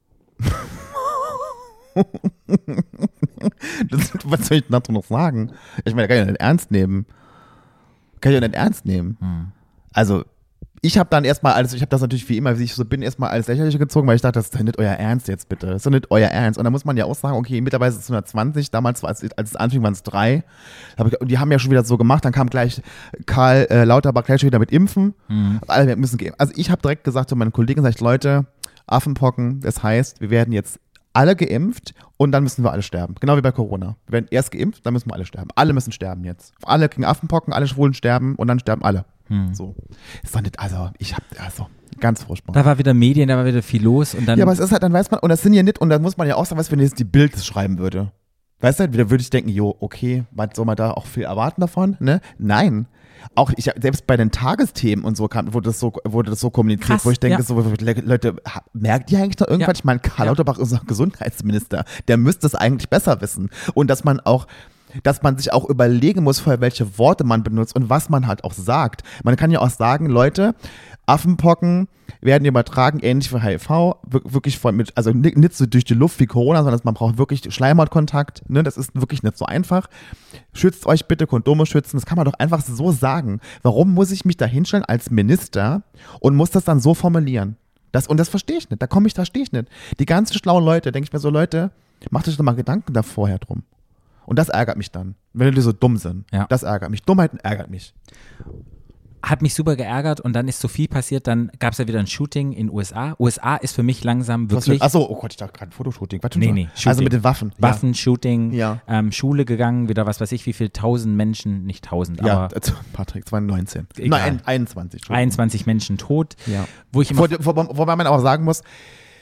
das, was soll ich dazu noch sagen? Ich meine, kann ich ja nicht ernst nehmen. Kann ich ja nicht ernst nehmen. Hm. Also, ich habe dann erstmal alles, ich habe das natürlich wie immer, wie ich so bin, erstmal alles Lächerliche gezogen, weil ich dachte, das ist doch nicht euer Ernst jetzt bitte. Das ist doch nicht euer Ernst. Und da muss man ja auch sagen, okay, mittlerweile ist es hundertzwanzig, damals, als, als es anfing, waren es drei. Und die haben ja schon wieder so gemacht, dann kam gleich Karl äh, Lauterbach gleich schon wieder mit Impfen. Mhm. Alle müssen gehen. Also ich habe direkt gesagt zu meinen Kollegen, sag ich, Leute, Affenpocken, das heißt, wir werden jetzt alle geimpft und dann müssen wir alle sterben. Genau wie bei Corona. Wir werden erst geimpft, dann müssen wir alle sterben. Alle müssen sterben jetzt. Alle kriegen Affenpocken, alle Schwulen sterben und dann sterben alle. Hm. So. Ist doch nicht, also ich hab, also ganz furchtbar. Da war wieder Medien, da war wieder viel los und dann. Ja, aber es ist halt, dann weiß man, und das sind ja nicht, und da muss man ja auch sagen, was wenn jetzt die Bild das schreiben würde. Weißt du, da würde ich denken, jo, okay, was soll man da auch viel erwarten davon? Ne? Nein. Auch ich, selbst bei den Tagesthemen und so kam, wurde das so, wurde das so kommuniziert, Krass, wo ich denke, ja. so, Leute, merkt ihr eigentlich noch irgendwas? Ja. Ich meine, Karl Ja. Lauterbach ist unser Gesundheitsminister. Der müsste es eigentlich besser wissen. Und dass man auch dass man sich auch überlegen muss, vorher, welche Worte man benutzt und was man halt auch sagt. Man kann ja auch sagen, Leute, Affenpocken werden übertragen, ähnlich wie H I V, wirklich von mit, also nicht so durch die Luft wie Corona, sondern man braucht wirklich Schleimhautkontakt, ne? Das ist wirklich nicht so einfach. Schützt euch bitte, Kondome schützen, das kann man doch einfach so sagen. Warum muss ich mich da hinstellen als Minister und muss das dann so formulieren? Das, und das verstehe ich nicht, da komme ich, da stehe ich nicht. Die ganzen schlauen Leute, denke ich mir so, Leute, macht euch doch mal Gedanken da vorher drum. Und das ärgert mich dann, wenn die so dumm sind. Ja. Das ärgert mich. Dummheiten ärgert mich. Hat mich super geärgert und dann ist so viel passiert, dann gab es ja wieder ein Shooting in U S A. U S A ist für mich langsam wirklich... Achso, oh Gott, ich dachte gerade ein Fotoshooting. Was Nee, nee, Also Shooting. mit den Waffen. Waffen, Shooting, Ja. ähm, Schule gegangen, wieder was weiß ich, wie viel, tausend Menschen, nicht tausend, Ja, ja aber also, Patrick, zweitausendneunzehn. Egal. Nein, einundzwanzig. Entschuldigung. einundzwanzig Menschen tot, Ja. wo ich immer... Wo, wo, wobei man auch sagen muss,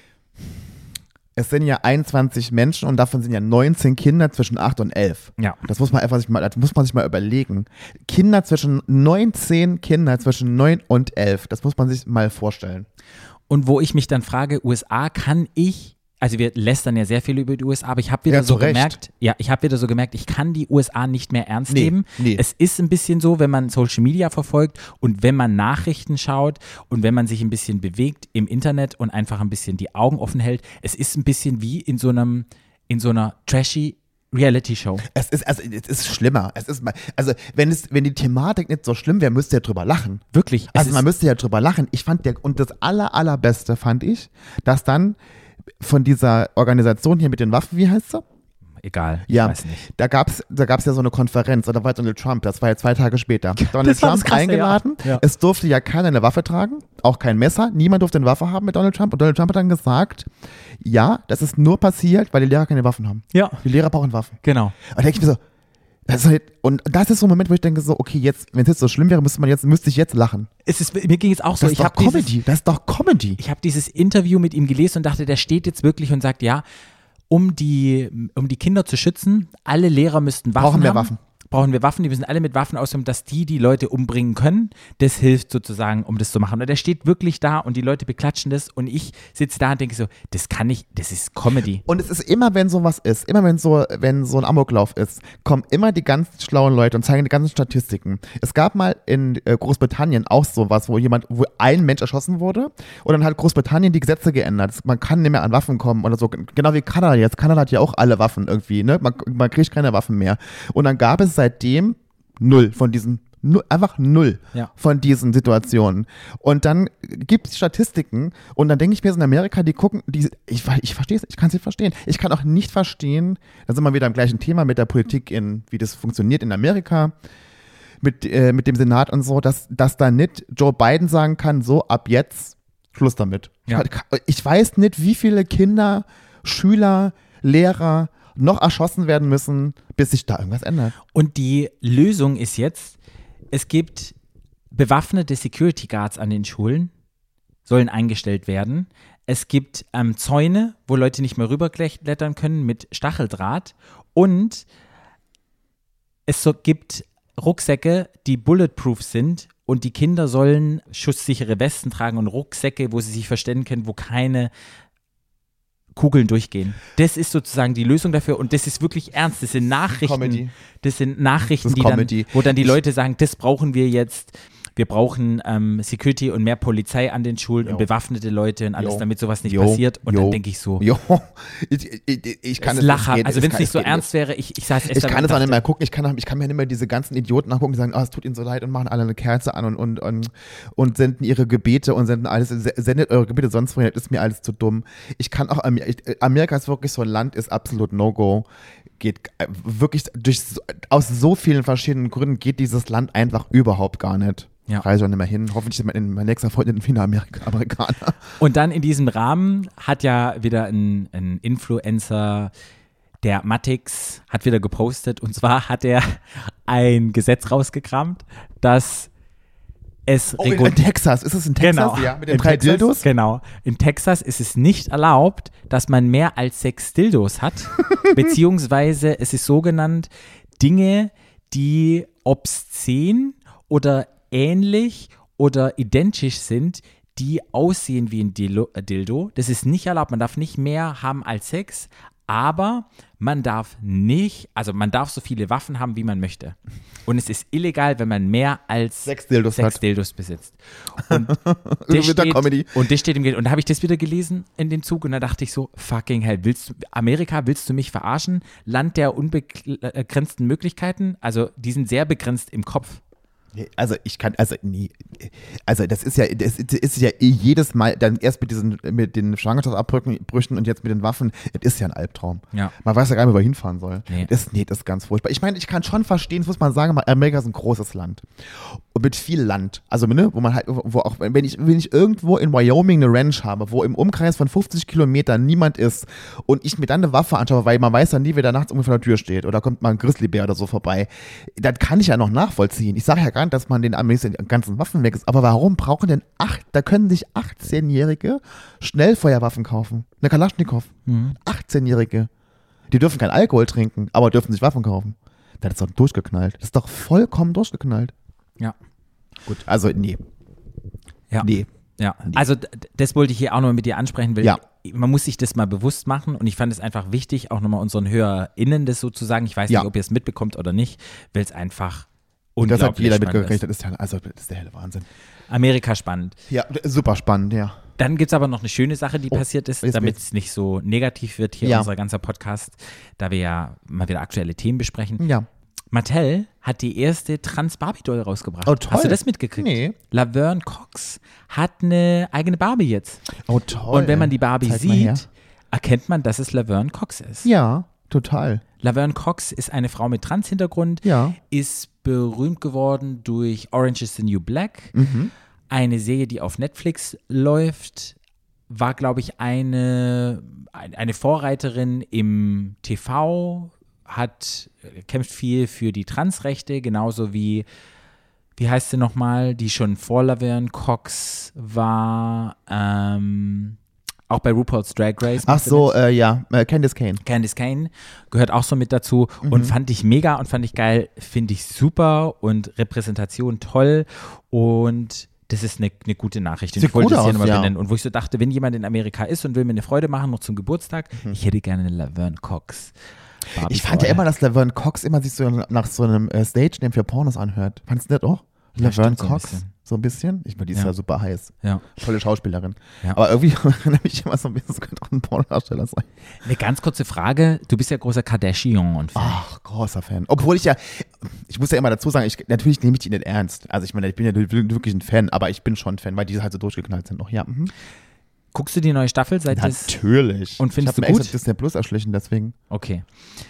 es sind ja einundzwanzig Menschen und davon sind ja neunzehn Kinder zwischen acht und elf. Ja. Das muss man einfach sich mal, das muss man sich mal überlegen. Kinder zwischen neunzehn Kinder zwischen neun und elf, das muss man sich mal vorstellen. Und wo ich mich dann frage, U S A, kann ich, also wir lästern ja sehr viel über die U S A, aber ich habe wieder Ja, so zu Recht. gemerkt, ja, ich habe wieder so gemerkt, ich kann die U S A nicht mehr ernst Nee, nehmen. nee. Es ist ein bisschen so, wenn man Social Media verfolgt und wenn man Nachrichten schaut und wenn man sich ein bisschen bewegt im Internet und einfach ein bisschen die Augen offen hält, es ist ein bisschen wie in so einem, in so einer trashy Reality-Show. Es ist, also, es ist schlimmer. Es ist mal, also, wenn, es, wenn die Thematik nicht so schlimm wäre, müsst ihr drüber lachen. Wirklich. Es Also, man ist, müsste ja drüber lachen. Ich fand, der, und das aller, allerbeste fand ich, dass dann von dieser Organisation hier mit den Waffen, wie heißt sie? egal, ich Ja, weiß nicht. da gab es da gab's ja so eine Konferenz, oder war Donald Trump, das war ja zwei Tage später. Donald Das war das Trump Krasse, eingeladen, ja. Ja. es durfte ja keiner eine Waffe tragen, auch kein Messer, niemand durfte eine Waffe haben mit Donald Trump und Donald Trump hat dann gesagt, ja, das ist nur passiert, weil die Lehrer keine Waffen haben. Ja, Die Lehrer brauchen Waffen. genau. Und da denke ich mir so, das ist halt, und das ist so ein Moment, wo ich denke so, okay, jetzt, wenn es jetzt so schlimm wäre, müsste man jetzt, müsste ich jetzt lachen. Es ist, mir ging es auch so, Das ist ich doch habe dieses, Comedy, das ist doch Comedy. ich habe dieses Interview mit ihm gelesen und dachte, der steht jetzt wirklich und sagt, ja, um die, um die Kinder zu schützen, alle Lehrer müssten Waffen Brauchen wir haben. Waffen. Brauchen wir Waffen, die müssen alle mit Waffen auskommen, dass die die Leute umbringen können. Das hilft sozusagen, um das zu machen. Und der steht wirklich da und die Leute beklatschen das und ich sitze da und denke so, das kann ich, das ist Comedy. Und es ist immer, wenn sowas ist, immer wenn so, wenn so ein Amoklauf ist, kommen immer die ganz schlauen Leute und zeigen die ganzen Statistiken. Es gab mal in äh, Großbritannien auch sowas, wo jemand, wo ein Mensch erschossen wurde und dann hat Großbritannien die Gesetze geändert. Man kann nicht mehr an Waffen kommen oder so. Genau wie Kanada jetzt. Kanada hat ja auch alle Waffen irgendwie, ne? Man, man kriegt keine Waffen mehr. Und dann gab es seitdem null von diesen Null, einfach null Ja. von diesen Situationen. Und dann gibt es Statistiken und dann denke ich mir so in Amerika, die gucken, die, ich, ich verstehe es, ich kann es nicht verstehen. Ich kann auch nicht verstehen, da sind wir wieder am gleichen Thema mit der Politik, in, wie das funktioniert in Amerika, mit, äh, mit dem Senat und so, dass, dass da nicht Joe Biden sagen kann, so ab jetzt Schluss damit. Ja. Ich, ich weiß nicht, wie viele Kinder, Schüler, Lehrer noch erschossen werden müssen, bis sich da irgendwas ändert. Und die Lösung ist jetzt, es gibt bewaffnete Security Guards an den Schulen, sollen eingestellt werden. Es gibt ähm, Zäune, wo Leute nicht mehr rüberklettern können mit Stacheldraht. Und es so gibt Rucksäcke, die bulletproof sind. Und die Kinder sollen schusssichere Westen tragen und Rucksäcke, wo sie sich verstecken können, wo keine Kugeln durchgehen. Das ist sozusagen die Lösung dafür und das ist wirklich ernst. Das sind Nachrichten, Comedy. das sind Nachrichten, Das ist die dann, Comedy. wo dann die Ich- Leute sagen, das brauchen wir jetzt. Wir brauchen ähm, Security und mehr Polizei an den Schulen Jo. und bewaffnete Leute und alles, Jo. damit sowas nicht Jo. passiert. Und Jo. dann denke ich so, Jo, ich, ich, ich kann es es lacher. geht- Also es wenn es kann- nicht so geht ernst wäre, ich, ich saß Ich kann es auch nicht mehr gucken, ich kann, ich kann mir nicht mehr diese ganzen Idioten angucken, die sagen, oh, es tut ihnen so leid und machen alle eine Kerze an und, und, und, und senden ihre Gebete und senden alles, sendet eure Gebete sonst wohin, das ist mir alles zu dumm. Ich kann auch, Amerika ist wirklich so ein Land, ist absolut No-Go. Geht wirklich durch, aus so vielen verschiedenen Gründen geht dieses Land einfach überhaupt gar nicht. Ja. Reise auch nicht mehr hin. Hoffentlich ist mein, mein nächster Freund ein vieler Amerika, Amerikaner. Und dann in diesem Rahmen hat ja wieder ein, ein Influencer, der Matix, hat wieder gepostet und zwar hat er ein Gesetz rausgekramt, dass es Oh, in, regu- in Texas. Ist es in Texas? Genau. Ja, mit den In drei Texas, Dildos? Genau. In Texas ist es nicht erlaubt, dass man mehr als sechs Dildos hat, beziehungsweise es ist so genannt, Dinge, die obszön oder ähnlich oder identisch sind, die aussehen wie ein Dilo- äh, Dildo. Das ist nicht erlaubt. Man darf nicht mehr haben als sechs, aber man darf nicht, also man darf so viele Waffen haben, wie man möchte. Und es ist illegal, wenn man mehr als Sechs Dildos sechs hat. Dildos besitzt. Und Mit der steht, Comedy. und das steht im Ge- Und da habe ich das wieder gelesen in dem Zug und da dachte ich so, fucking hell, willst du, Amerika, willst du mich verarschen? Land der unbegrenzten Möglichkeiten, also die sind sehr begrenzt im Kopf. Also ich kann, also nee, also das ist ja, das ist ja eh jedes Mal, dann erst mit diesen, mit den Schwangerschaftsabbrüchen und jetzt mit den Waffen, das ist ja ein Albtraum. Ja. Man weiß ja gar nicht, wo man hinfahren soll. Nee. Das, nee, das ist ganz furchtbar. Ich meine, ich kann schon verstehen, das muss man sagen, Amerika ist ein großes Land. Und mit viel Land. Also, ne, wo man halt, wo auch, wenn ich, wenn ich irgendwo in Wyoming eine Ranch habe, wo im Umkreis von fünfzig Kilometern niemand ist und ich mir dann eine Waffe anschaue, weil man weiß ja nie, wer da nachts irgendwo vor der Tür steht oder kommt mal ein Grizzlybär oder so vorbei, dann kann ich ja noch nachvollziehen. Ich sage ja gar nicht, dass man den Amis den ganzen Waffen weg ist, aber warum brauchen denn acht, da können sich achtzehnjährige Schnellfeuerwaffen kaufen. Eine Kalaschnikow. Mhm. achtzehnjährige. Die dürfen kein Alkohol trinken, aber dürfen sich Waffen kaufen. Das ist doch durchgeknallt. Das ist doch vollkommen durchgeknallt. Ja. Gut, also nee. Ja. Nee. Ja, also d- das wollte ich hier auch noch mit dir ansprechen, weil Ja. man muss sich das mal bewusst machen und ich fand es einfach wichtig, auch nochmal unseren HörerInnen das sozusagen, ich weiß Ja. nicht, ob ihr es mitbekommt oder nicht, weil es einfach Und das hat unglaublich jeder spannend mitgekriegt. ist. Das ist, ja, also, das ist der helle Wahnsinn. Amerika spannend. Ja, super spannend, ja. Dann gibt es aber noch eine schöne Sache, die Oh, passiert ist, jetzt damit wird's. es nicht so negativ wird hier Ja. unser ganzer Podcast, da wir ja mal wieder aktuelle Themen besprechen. Ja. Mattel hat die erste Trans-Barbie-Doll rausgebracht. Oh, toll. Hast du das mitgekriegt? Nee. Laverne Cox hat eine eigene Barbie jetzt. Oh, toll. Und wenn man die Barbie Zeig mal her. sieht, erkennt man, dass es Laverne Cox ist. Ja, total. Laverne Cox ist eine Frau mit Trans-Hintergrund, Ja. ist berühmt geworden durch Orange is the New Black, Mhm. eine Serie, die auf Netflix läuft, war, glaube ich, eine, eine Vorreiterin im T V, hat kämpft viel für die Transrechte, genauso wie, wie heißt sie nochmal, die schon vor Laverne Cox war, ähm, auch bei RuPaul's Drag Race. Ach macht sie so, mit. äh, ja, äh, Candice Kane. Candice Kane gehört auch so mit dazu Mhm. und fand ich mega und fand ich geil, finde ich super und Repräsentation toll und das ist eine, eine gute Nachricht. Und Sieht ich wollte gut das hier aus, nochmal ja. benennen. Und wo ich so dachte, wenn jemand in Amerika ist und will mir eine Freude machen, noch zum Geburtstag, Mhm. ich hätte gerne eine Laverne Cox. Barbie Ich fand ja Doll. immer, dass Laverne Cox immer sich so nach so einem äh, Stage-Name für Pornos anhört. Fandest du das auch? Ja, Laverne stimmt, so ein Cox? bisschen. So ein bisschen? Ich meine, die ist Ja. ja, super heiß. Ja. Tolle Schauspielerin. Ja. Aber irgendwie erinnere mich immer so ein bisschen, das könnte auch ein Pornodarsteller sein. Eine ganz kurze Frage. Du bist ja großer Kardashian-Fan. Ach, großer Fan. Obwohl ich ja, ich muss ja immer dazu sagen, ich, natürlich nehme ich die nicht ernst. Also ich meine, ich bin ja wirklich ein Fan, aber ich bin schon ein Fan, weil die halt so durchgeknallt sind noch. Ja, mhm. Guckst du die neue Staffel seit das? Natürlich. Und findest ich du hab mir gut? extra Disney Plus erschlichen, deswegen. Okay.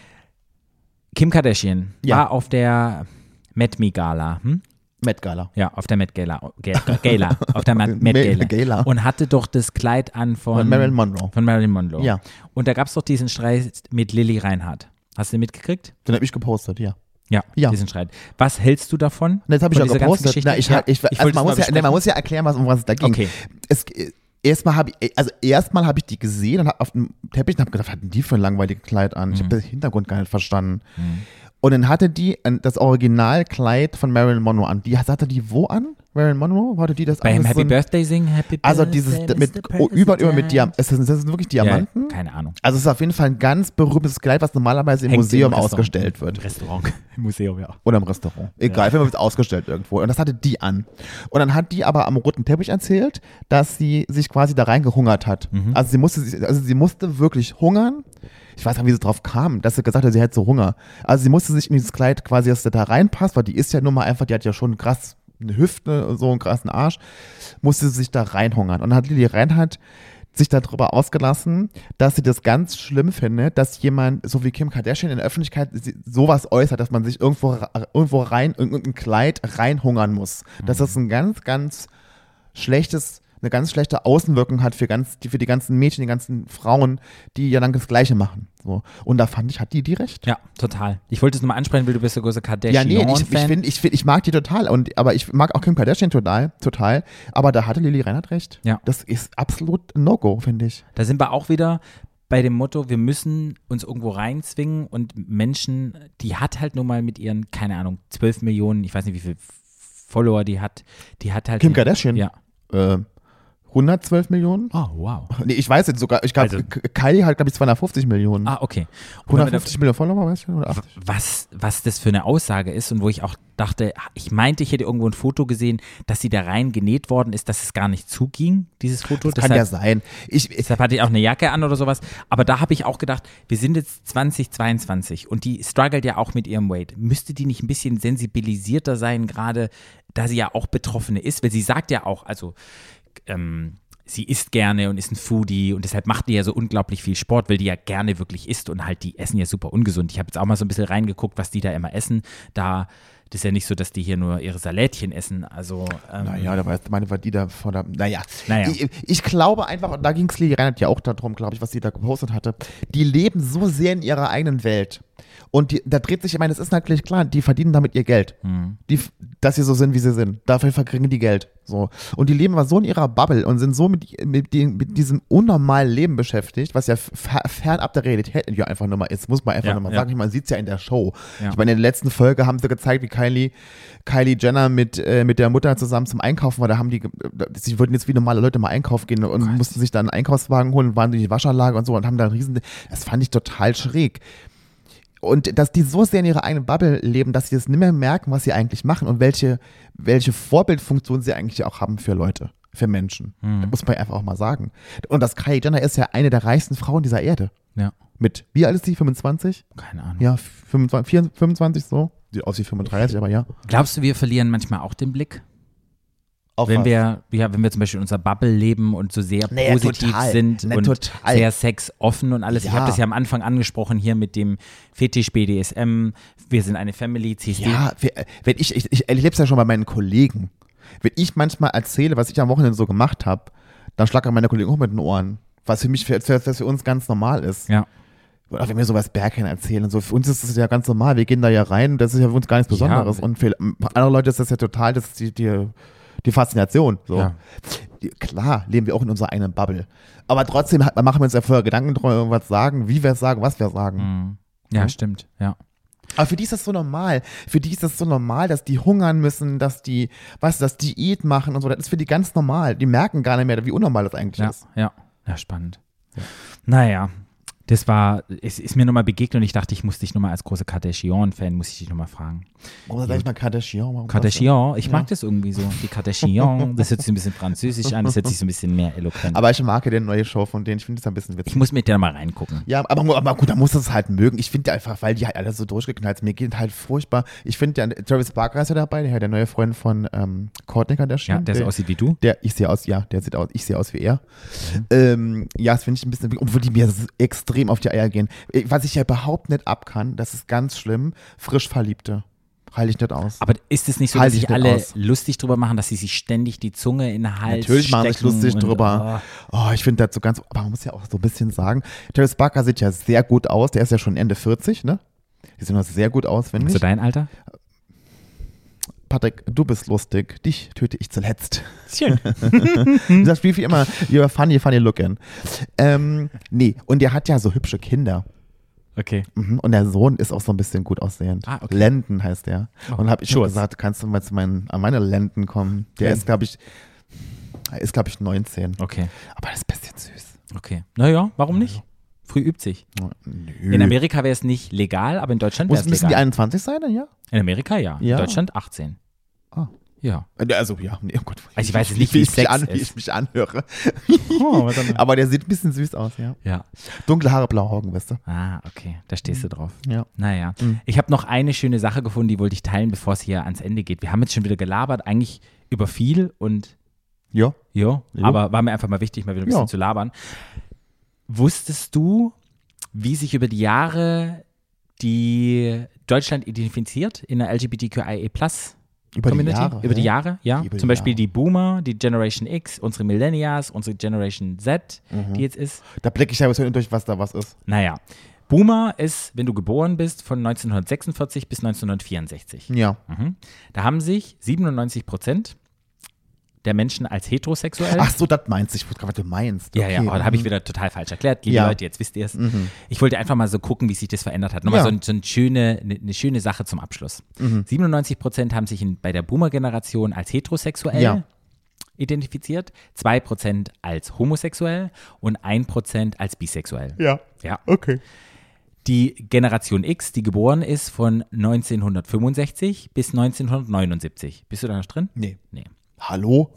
Kim Kardashian Ja. war auf der Met Me Gala. Hm? Met Gala. Ja, auf der Met Gala. Ga- Gala. Auf der Met Met Gala. Gala. Und hatte doch das Kleid an von, Von Marilyn Monroe. Von Marilyn Monroe. Ja. Und da gab es doch diesen Streit mit Lilly Reinhardt. Hast du den mitgekriegt? Den habe ich gepostet, ja. Ja, Ja. diesen Streit. Was hältst du davon? Und jetzt habe ich Von ja dieser ganzen gepostet. Geschichte? Na, ich, Ja, ich, ich also wollte man, es muss mal ja, nee, man besprechen. muss ja erklären, was, um was es da ging. Okay. Es, erstmal habe ich, also erstmal habe ich die gesehen und hab auf dem Teppich und habe gedacht, was hatten die für ein langweiliges Kleid an? Ich habe den Hintergrund gar nicht verstanden. Mhm. Und dann hatte die ein- das Originalkleid von Marilyn Monroe an. Die hatte die wo an? Marilyn Monroe? Wo hatte die das Beim an? Das Happy ist so ein- Birthday singen, Happy Also Birthday, dieses mit Mister oh, über und über mit President. Diamanten. Ist das, das sind wirklich Diamanten? Ja, keine Ahnung. Also es ist auf jeden Fall ein ganz berühmtes Kleid, was normalerweise im Hängt Museum Restaurant. ausgestellt wird. Im Restaurant. Im Museum, ja. Oder im Restaurant. Egal, auf jeden Fall wird es ausgestellt irgendwo. Und das hatte die an. Und dann hat die aber am roten Teppich erzählt, dass sie sich quasi da reingehungert hat. Mhm. Also sie musste sich- also sie musste wirklich hungern. Ich weiß gar nicht, wie sie drauf kam, dass sie gesagt hat, sie hätte so Hunger. Also sie musste sich in dieses Kleid quasi, dass sie da reinpasst, weil die ist ja nun mal einfach, die hat ja schon krass eine Hüfte und so einen krassen Arsch, musste sie sich da reinhungern. Und dann hat Lilly Reinhardt sich darüber ausgelassen, dass sie das ganz schlimm findet, dass jemand, so wie Kim Kardashian in der Öffentlichkeit sie- sowas äußert, dass man sich irgendwo, ra- irgendwo rein, in irgendein Kleid reinhungern muss. Dass das ein ganz, ganz schlechtes eine ganz schlechte Außenwirkung hat für, ganz, die, für die ganzen Mädchen, die ganzen Frauen, die ja dann das Gleiche machen. So. Und da fand ich, hat die die recht. Ja, total. Ich wollte es nochmal ansprechen, weil du bist der große Ja, Kardashian-Fan. nee, ich, ich, find, ich, find, ich mag die total, und, aber ich mag auch Kim Kardashian total, total. Aber da hatte Lili Reinhardt recht. Ja. Das ist absolut ein No-Go, finde ich. Da sind wir auch wieder bei dem Motto, wir müssen uns irgendwo reinzwingen, und Menschen, die hat halt nun mal mit ihren, keine Ahnung, zwölf Millionen, ich weiß nicht, wie viele Follower die hat, die hat halt. Kim Kardashian? Ja. Äh, hundertzwölf Millionen? Oh, wow. Nee, ich weiß jetzt sogar, ich glaube, Also- Kylie hat, glaube ich, zweihundertfünfzig Millionen. Ah, okay. Und wenn wir da- hundertfünfzig Millionen Follower, weißt du? Oder achtzig? was, was das für eine Aussage ist, und wo ich auch dachte, ich meinte, ich hätte irgendwo ein Foto gesehen, dass sie da rein genäht worden ist, dass es gar nicht zuging, dieses Foto. Das kann ja sein. Ich, ich, Deshalb hatte ich auch eine Jacke an oder sowas. Aber da habe ich auch gedacht, wir sind jetzt zwanzig zweiundzwanzig und die struggelt ja auch mit ihrem Weight. Müsste die nicht ein bisschen sensibilisierter sein, gerade da sie ja auch Betroffene ist? Weil sie sagt ja auch, also ähm, sie isst gerne und ist ein Foodie, und deshalb macht die ja so unglaublich viel Sport, weil die ja gerne wirklich isst, und halt die essen ja super ungesund. Ich habe jetzt auch mal so ein bisschen reingeguckt, was die da immer essen. Da, das ist ja nicht so, dass die hier nur ihre Salätchen essen. Also ähm, naja, da war meine war die da vor der, naja. Naja. Ich, ich glaube einfach, und da ging es Lili Reinhardt ja auch darum, glaube ich, was sie da gepostet hatte, die leben so sehr in ihrer eigenen Welt. Und die, da dreht sich, ich meine, es ist natürlich klar, die verdienen damit ihr Geld. Mhm. Die, dass sie so sind, wie sie sind. Dafür verkriegen die Geld. So. Und die leben aber so in ihrer Bubble und sind so mit, mit, die, mit diesem unnormalen Leben beschäftigt, was ja fer, fernab der Realität ja einfach nur mal ist, muss man einfach Ja, nur mal ja. sagen. Ich meine, man sieht es ja in der Show. Ja. Ich meine, in der letzten Folge haben sie gezeigt, wie Kylie, Kylie Jenner mit, äh, mit der Mutter zusammen zum Einkaufen war. Da haben die, ge- sie wollten jetzt wie normale Leute mal einkaufen gehen und Gott. mussten sich dann einen Einkaufswagen holen, waren durch die Waschanlage und so und haben da einen riesen, das fand ich total schräg. Und dass die so sehr in ihrer eigenen Bubble leben, dass sie das nicht mehr merken, was sie eigentlich machen und welche, welche Vorbildfunktion sie eigentlich auch haben für Leute, für Menschen. Mhm. Das muss man einfach auch mal sagen. Und das Kylie Jenner ist ja eine der reichsten Frauen dieser Erde. Ja, Mit, wie alt ist sie? fünfundzwanzig? keine Ahnung. Ja, fünfundzwanzig, vierundzwanzig, fünfundzwanzig so. Sieht aus wie fünfunddreißig, aber ja. Glaubst du, wir verlieren manchmal auch den Blick? Auf Wenn was? wir, ja, wenn wir zum Beispiel in unserer Bubble leben und so sehr Naja, positiv total. sind Na, und total. sehr sexoffen und alles. Ich Ja. habe das ja am Anfang angesprochen hier mit dem Fetisch B D S M. Wir sind eine Family, C S D. Ja, wir- wenn ich, ich, ich erlebe es ja schon bei meinen Kollegen. Wenn ich manchmal erzähle, was ich am Wochenende so gemacht habe, dann schlackern meine Kollegen auch mit den Ohren. Was für mich, für, für, für uns ganz normal ist. Ja. Oder wenn wir sowas Bergheim erzählen und so, für uns ist das ja ganz normal, wir gehen da ja rein, das ist ja für uns gar nichts Besonderes. Ja. Und für andere Leute ist das ja total, das ist die, die, die Faszination. So. Ja. Die, klar, leben wir auch in unserer eigenen Bubble. Aber trotzdem hat- machen wir uns ja vorher Gedanken drüber, irgendwas sagen, wie wir es sagen, was wir sagen. Mhm. Ja, Mhm. stimmt. Ja. Aber für die ist das so normal. Für die ist das so normal, dass die hungern müssen, dass die, weißt du, das Diät machen und so. Das ist für die ganz normal. Die merken gar nicht mehr, wie unnormal das eigentlich Ja, ist. ja. Ja, spannend. Naja, das war, es ist mir nochmal begegnet und ich dachte, ich muss dich nochmal als großer Kardashian-Fan, muss ich dich nochmal fragen. Warum sag ich mal Kardashian? Warum Kardashian, ich Ja. mag das irgendwie so. Die Kardashian, das hört sich ein bisschen französisch an, das hört sich so ein bisschen mehr eloquent. Aber ich mag ja die neue Show von denen. Ich finde das ein bisschen witzig. ich muss mit dir mal reingucken. Ja, aber, aber gut, da muss es halt mögen. Ich finde einfach, weil die halt alle so durchgeknallt sind. Mir geht halt furchtbar. Ich finde ja, Travis Barker ist ja dabei, der, der neue Freund von ähm, Kourtney Kardashian. Ja, der so aussieht wie du. Der, ich sehe aus, ja, der sieht aus, ich sehe aus wie er. Ähm, ja, das finde ich ein bisschen, obwohl die mir extrem auf die Eier gehen. Was ich ja überhaupt nicht ab kann, das ist ganz schlimm, frisch Verliebte. Halte ich nicht aus. Aber ist es nicht so, Halt dass ich sich nicht alle aus. lustig drüber machen, dass sie sich ständig die Zunge in den Hals Natürlich machen sie sich stecken lustig und, drüber. Oh, ich finde das so ganz, aber man muss ja auch so ein bisschen sagen, Travis Barker sieht ja sehr gut aus, der ist ja schon Ende vierzig, ne? Die sehen noch sehr gut aus, finde Oh, zu ich. dein Alter? Patrick, du bist lustig, dich töte ich zuletzt. Schön. Das Spiel wie immer, you're funny, funny looking. Ähm, nee, und der hat ja so hübsche Kinder. Okay. Mhm. Und der Sohn ist auch so ein bisschen gut aussehend. Ah, okay. Landon heißt der. Oh, und habe ich schon Schuss. gesagt, kannst du mal zu meinen, an meine Landon kommen? Der Ja. ist, glaube ich, er ist, glaube ich, neunzehn. Okay. Aber das ist ein bisschen süß. Okay. Naja, warum nicht? Früh übt sich. Nö. In Amerika wäre es nicht legal, aber in Deutschland wäre Muss, es müssen die legal. einundzwanzig sein, dann, ja? In Amerika ja. Ja. In Deutschland achtzehn. Ah. Ja. Also, ja, nee, oh Gott. Also ich weiß jetzt nicht, wie ich, mich Sex an, wie ist. ich mich anhöre. Oh, was dann? Aber der sieht ein bisschen süß aus, ja. Ja. Dunkle Haare, blaue Augen, weißt du? Ah, okay. Da stehst du drauf. Ja. Naja. Mhm. Ich habe noch eine schöne Sache gefunden, die wollte ich teilen, bevor es hier ans Ende geht. Wir haben jetzt schon wieder gelabert, eigentlich über viel und Ja. ja, Jo. aber war mir einfach mal wichtig, mal wieder ein bisschen Ja. zu labern. Wusstest du, wie sich über die Jahre die Deutschland identifiziert in der L G B T Q I A Plus Über die Community. Jahre, Über die hä? Jahre, ja. Über die Zum Beispiel Jahre. die Boomer, die Generation X, unsere Millennials, unsere Generation Z, Mhm. die jetzt ist. Da blicke ich ja bis heute durch, was da was ist. Naja, Boomer ist, wenn du geboren bist, von neunzehnhundertsechsundvierzig bis neunzehnhundertvierundsechzig. Ja. Mhm. Da haben sich siebenundneunzig Prozent der Menschen als heterosexuell. Ach so, das meinst du. Ich wusste gerade, was du meinst. Ja, Okay. ja, aber da habe ich mhm. wieder total falsch erklärt. Liebe Ja. Leute, jetzt wisst ihr es. Mhm. Ich wollte einfach mal so gucken, wie sich das verändert hat. Nochmal Ja. so, ein, so ein schöne, eine, eine schöne Sache zum Abschluss. Mhm. siebenundneunzig Prozent haben sich in, bei der Boomer-Generation als heterosexuell Ja. identifiziert, zwei Prozent als homosexuell und ein Prozent als bisexuell. Ja. Ja. Okay. Die Generation X, die geboren ist von neunzehnhundertfünfundsechzig bis neunzehnhundertneunundsiebzig. Bist du da noch drin? Nee. Nee. Hallo?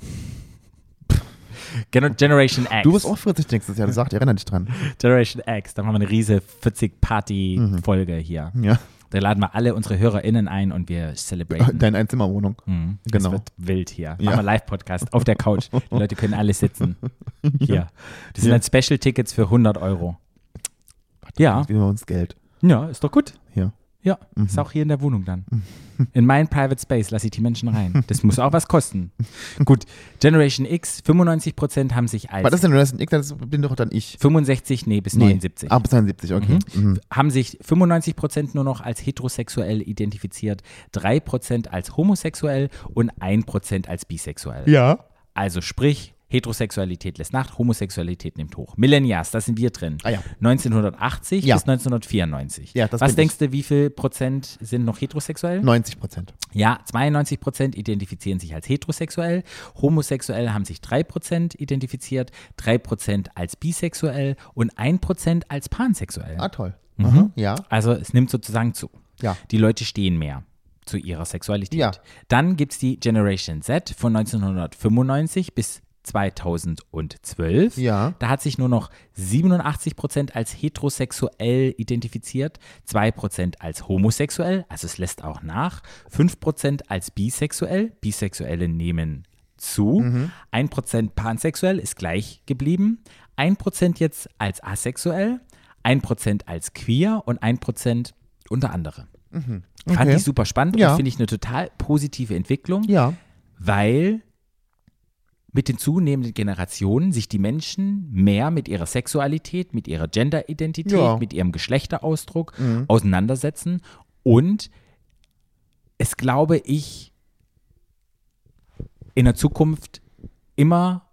Gen- Generation X. Du bist auch vierzig nächstes Jahr, du sagst, erinnere dich dran. Generation X, da machen wir eine riesige vierzig-Party-Folge hier. Ja. Da laden wir alle unsere HörerInnen ein und wir celebraten. Deine Einzimmerwohnung. Mhm. Das Genau. wird wild hier. Machen Ja. wir Live-Podcast auf der Couch. Die Leute können alle sitzen. Hier. Das sind Ja. dann Special-Tickets für hundert Euro. Ja. Geben wir uns Geld. Ja, ist doch gut. Ja. Ja, Mhm. ist auch hier in der Wohnung dann. In mein Private Space lasse ich die Menschen rein. Das muss auch was kosten. Gut, Generation X, fünfundneunzig Prozent haben sich als Was ist denn das? Ich, das bin doch dann ich. fünfundsechzig, nee, bis Nee. neunundsiebzig. Ah, bis neunundsiebzig, okay. Mhm. Haben sich fünfundneunzig Prozent nur noch als heterosexuell identifiziert, drei Prozent als homosexuell und ein Prozent als bisexuell. Ja. Also sprich, Heterosexualität lässt nach, Homosexualität nimmt hoch. Millennials, da sind wir drin. Ah ja. neunzehnhundertachtzig Ja. bis neunzehnhundertvierundneunzig. Ja, das Was bin denkst du, wie viel Prozent sind noch heterosexuell? neunzig Prozent. Ja, zweiundneunzig Prozent identifizieren sich als heterosexuell, homosexuell haben sich drei Prozent identifiziert, drei Prozent als bisexuell und ein Prozent als pansexuell. Ah, toll. Mhm. Aha, ja. Also es nimmt sozusagen zu. Ja. Die Leute stehen mehr zu ihrer Sexualität. Ja. Dann gibt es die Generation Z von neunzehnhundertfünfundneunzig bis zweitausendzwölf. Ja. Da hat sich nur noch siebenundachtzig Prozent als heterosexuell identifiziert, zwei Prozent als homosexuell, also es lässt auch nach, fünf Prozent als bisexuell, Bisexuelle nehmen zu, Mhm. ein Prozent pansexuell ist gleich geblieben, ein Prozent jetzt als asexuell, ein Prozent als queer und ein Prozent unter andere. Fand Okay. ich super spannend Ja. und finde ich eine total positive Entwicklung, Ja. weil mit den zunehmenden Generationen sich die Menschen mehr mit ihrer Sexualität, mit ihrer Genderidentität, Ja. mit ihrem Geschlechterausdruck Mhm. auseinandersetzen und es, glaube ich, in der Zukunft immer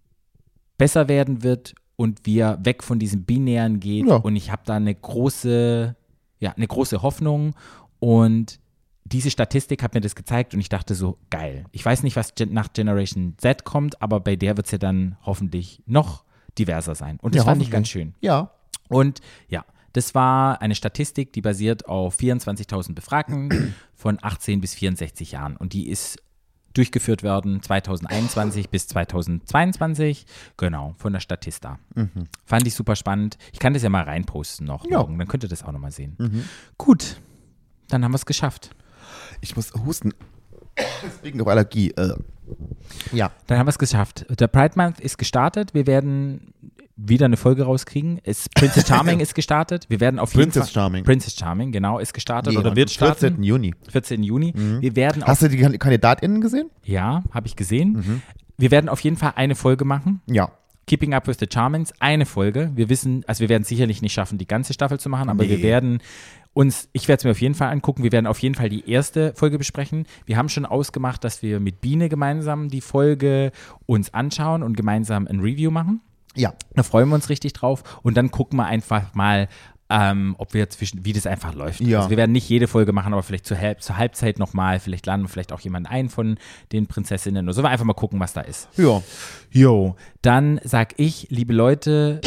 besser werden wird und wir weg von diesem Binären gehen. Ja. Und ich habe da eine große, ja, eine große Hoffnung und diese Statistik hat mir das gezeigt und ich dachte so, geil. Ich weiß nicht, was gen- nach Generation Z kommt, aber bei der wird es ja dann hoffentlich noch diverser sein. Und das Ja, fand ich hoffentlich. ganz schön. Ja. Und ja, das war eine Statistik, die basiert auf vierundzwanzigtausend Befragten von achtzehn bis vierundsechzig Jahren. Und die ist durchgeführt worden zweitausendeinundzwanzig bis zweitausendzweiundzwanzig, genau, von der Statista. Fand ich super spannend. Ich kann das ja mal reinposten noch Ja. morgen, dann könnt ihr das auch nochmal sehen. Gut, dann haben wir es geschafft. Ich muss husten. Wegen auf Allergie. Äh. Ja. Dann haben wir es geschafft. Der Pride Month ist gestartet. Wir werden wieder eine Folge rauskriegen. Es, Princess Charming ist gestartet. Wir werden auf jeden Princess Fall, Charming. Princess Charming, genau, ist gestartet Nee, oder am wird starten. vierzehnten Juni. vierzehnten Juni. Wir werden auf, Hast du die Kan- KandidatInnen gesehen? ja, habe ich gesehen. Wir werden auf jeden Fall eine Folge machen. Ja. Keeping Up with the Charmings, eine Folge. Wir wissen, also wir werden es sicherlich nicht schaffen, die ganze Staffel zu machen, aber Nee. wir werden uns, ich werde es mir auf jeden Fall angucken, wir werden auf jeden Fall die erste Folge besprechen. Wir haben schon ausgemacht, dass wir mit Biene gemeinsam die Folge uns anschauen und gemeinsam ein Review machen. Ja. Da freuen wir uns richtig drauf und dann gucken wir einfach mal, ähm, ob wir zwischen, wie das einfach läuft. Ja. Also wir werden nicht jede Folge machen, aber vielleicht zur, Halb zur Halbzeit nochmal, vielleicht laden wir vielleicht auch jemanden ein von den Prinzessinnen oder so. Wir einfach mal gucken, was da ist. Ja. Jo, dann sag ich, liebe Leute,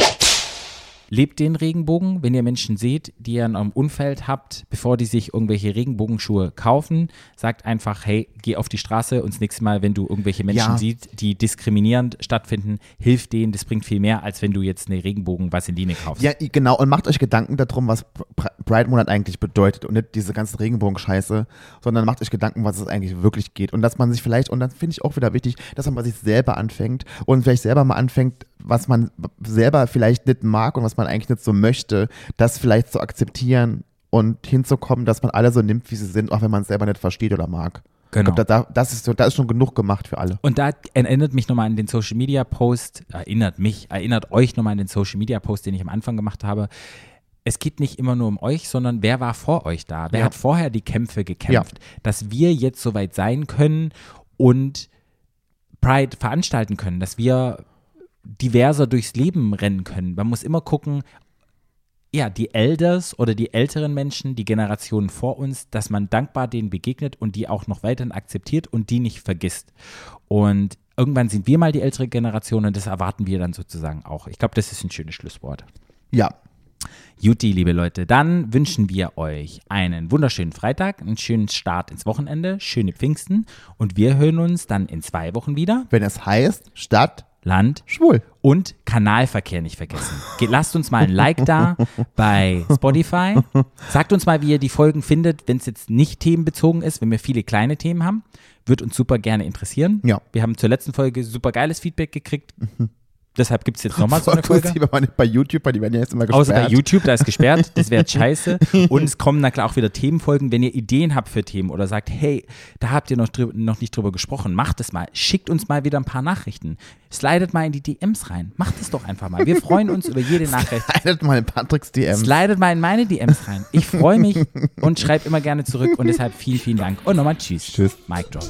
lebt den Regenbogen, wenn ihr Menschen seht, die ihr in eurem Umfeld habt, bevor die sich irgendwelche Regenbogenschuhe kaufen, sagt einfach, hey, geh auf die Straße und das nächste Mal, wenn du irgendwelche Menschen Ja. siehst, die diskriminierend stattfinden, hilf denen, das bringt viel mehr, als wenn du jetzt eine Regenbogen-Vaseline kaufst. Ja, genau. Und macht euch Gedanken darum, was Pr- Pride-Monat eigentlich bedeutet und nicht diese ganze Regenbogenscheiße, sondern macht euch Gedanken, was es eigentlich wirklich geht. Und dass man sich vielleicht, und das finde ich auch wieder wichtig, dass man bei sich selber anfängt und vielleicht selber mal anfängt, was man selber vielleicht nicht mag und was man eigentlich nicht so möchte, das vielleicht zu akzeptieren und hinzukommen, dass man alle so nimmt, wie sie sind, auch wenn man es selber nicht versteht oder mag. Genau. Ich glaub, da, das ist so, da ist schon genug gemacht für alle. Und da erinnert mich nochmal an den Social Media Post, erinnert mich, erinnert euch nochmal an den Social Media Post, den ich am Anfang gemacht habe. Es geht nicht immer nur um euch, sondern wer war vor euch da? Wer Ja. hat vorher die Kämpfe gekämpft? Ja. Dass wir jetzt soweit sein können und Pride veranstalten können, dass wir diverser durchs Leben rennen können. Man muss immer gucken, ja, die Elders oder die älteren Menschen, die Generationen vor uns, dass man dankbar denen begegnet und die auch noch weiterhin akzeptiert und die nicht vergisst. Und irgendwann sind wir mal die ältere Generation und das erwarten wir dann sozusagen auch. Ich glaube, das ist ein schönes Schlusswort. Ja. Juti, liebe Leute, dann wünschen wir euch einen wunderschönen Freitag, einen schönen Start ins Wochenende, schöne Pfingsten und wir hören uns dann in zwei Wochen wieder. Wenn es heißt, Stadt, Land, schwul. Und Kanalverkehr nicht vergessen. Ge- lasst uns mal ein Like da bei Spotify. Sagt uns mal, wie ihr die Folgen findet, wenn es jetzt nicht themenbezogen ist, wenn wir viele kleine Themen haben. Wird uns super gerne interessieren. Ja. Wir haben zur letzten Folge super geiles Feedback gekriegt. Deshalb gibt es jetzt nochmal so eine Folge. Bei YouTube, die werden ja jetzt immer gesperrt. Außer bei YouTube, da ist gesperrt, das wäre scheiße. Und es kommen na klar auch wieder Themenfolgen. Wenn ihr Ideen habt für Themen oder sagt, hey, da habt ihr noch, drüber, noch nicht drüber gesprochen, macht es mal. Schickt uns mal wieder ein paar Nachrichten. Slidet mal in die D Ms rein. Macht es doch einfach mal. Wir freuen uns über jede Nachricht. Slidet mal in Patricks D Ms. Slidet mal in meine D Ms rein. Ich freue mich und schreibe immer gerne zurück. Und deshalb vielen, vielen Dank. Und nochmal tschüss. Tschüss. Mic drop.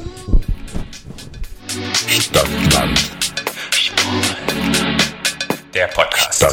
Stadt, Land. Der Podcast. Stadt,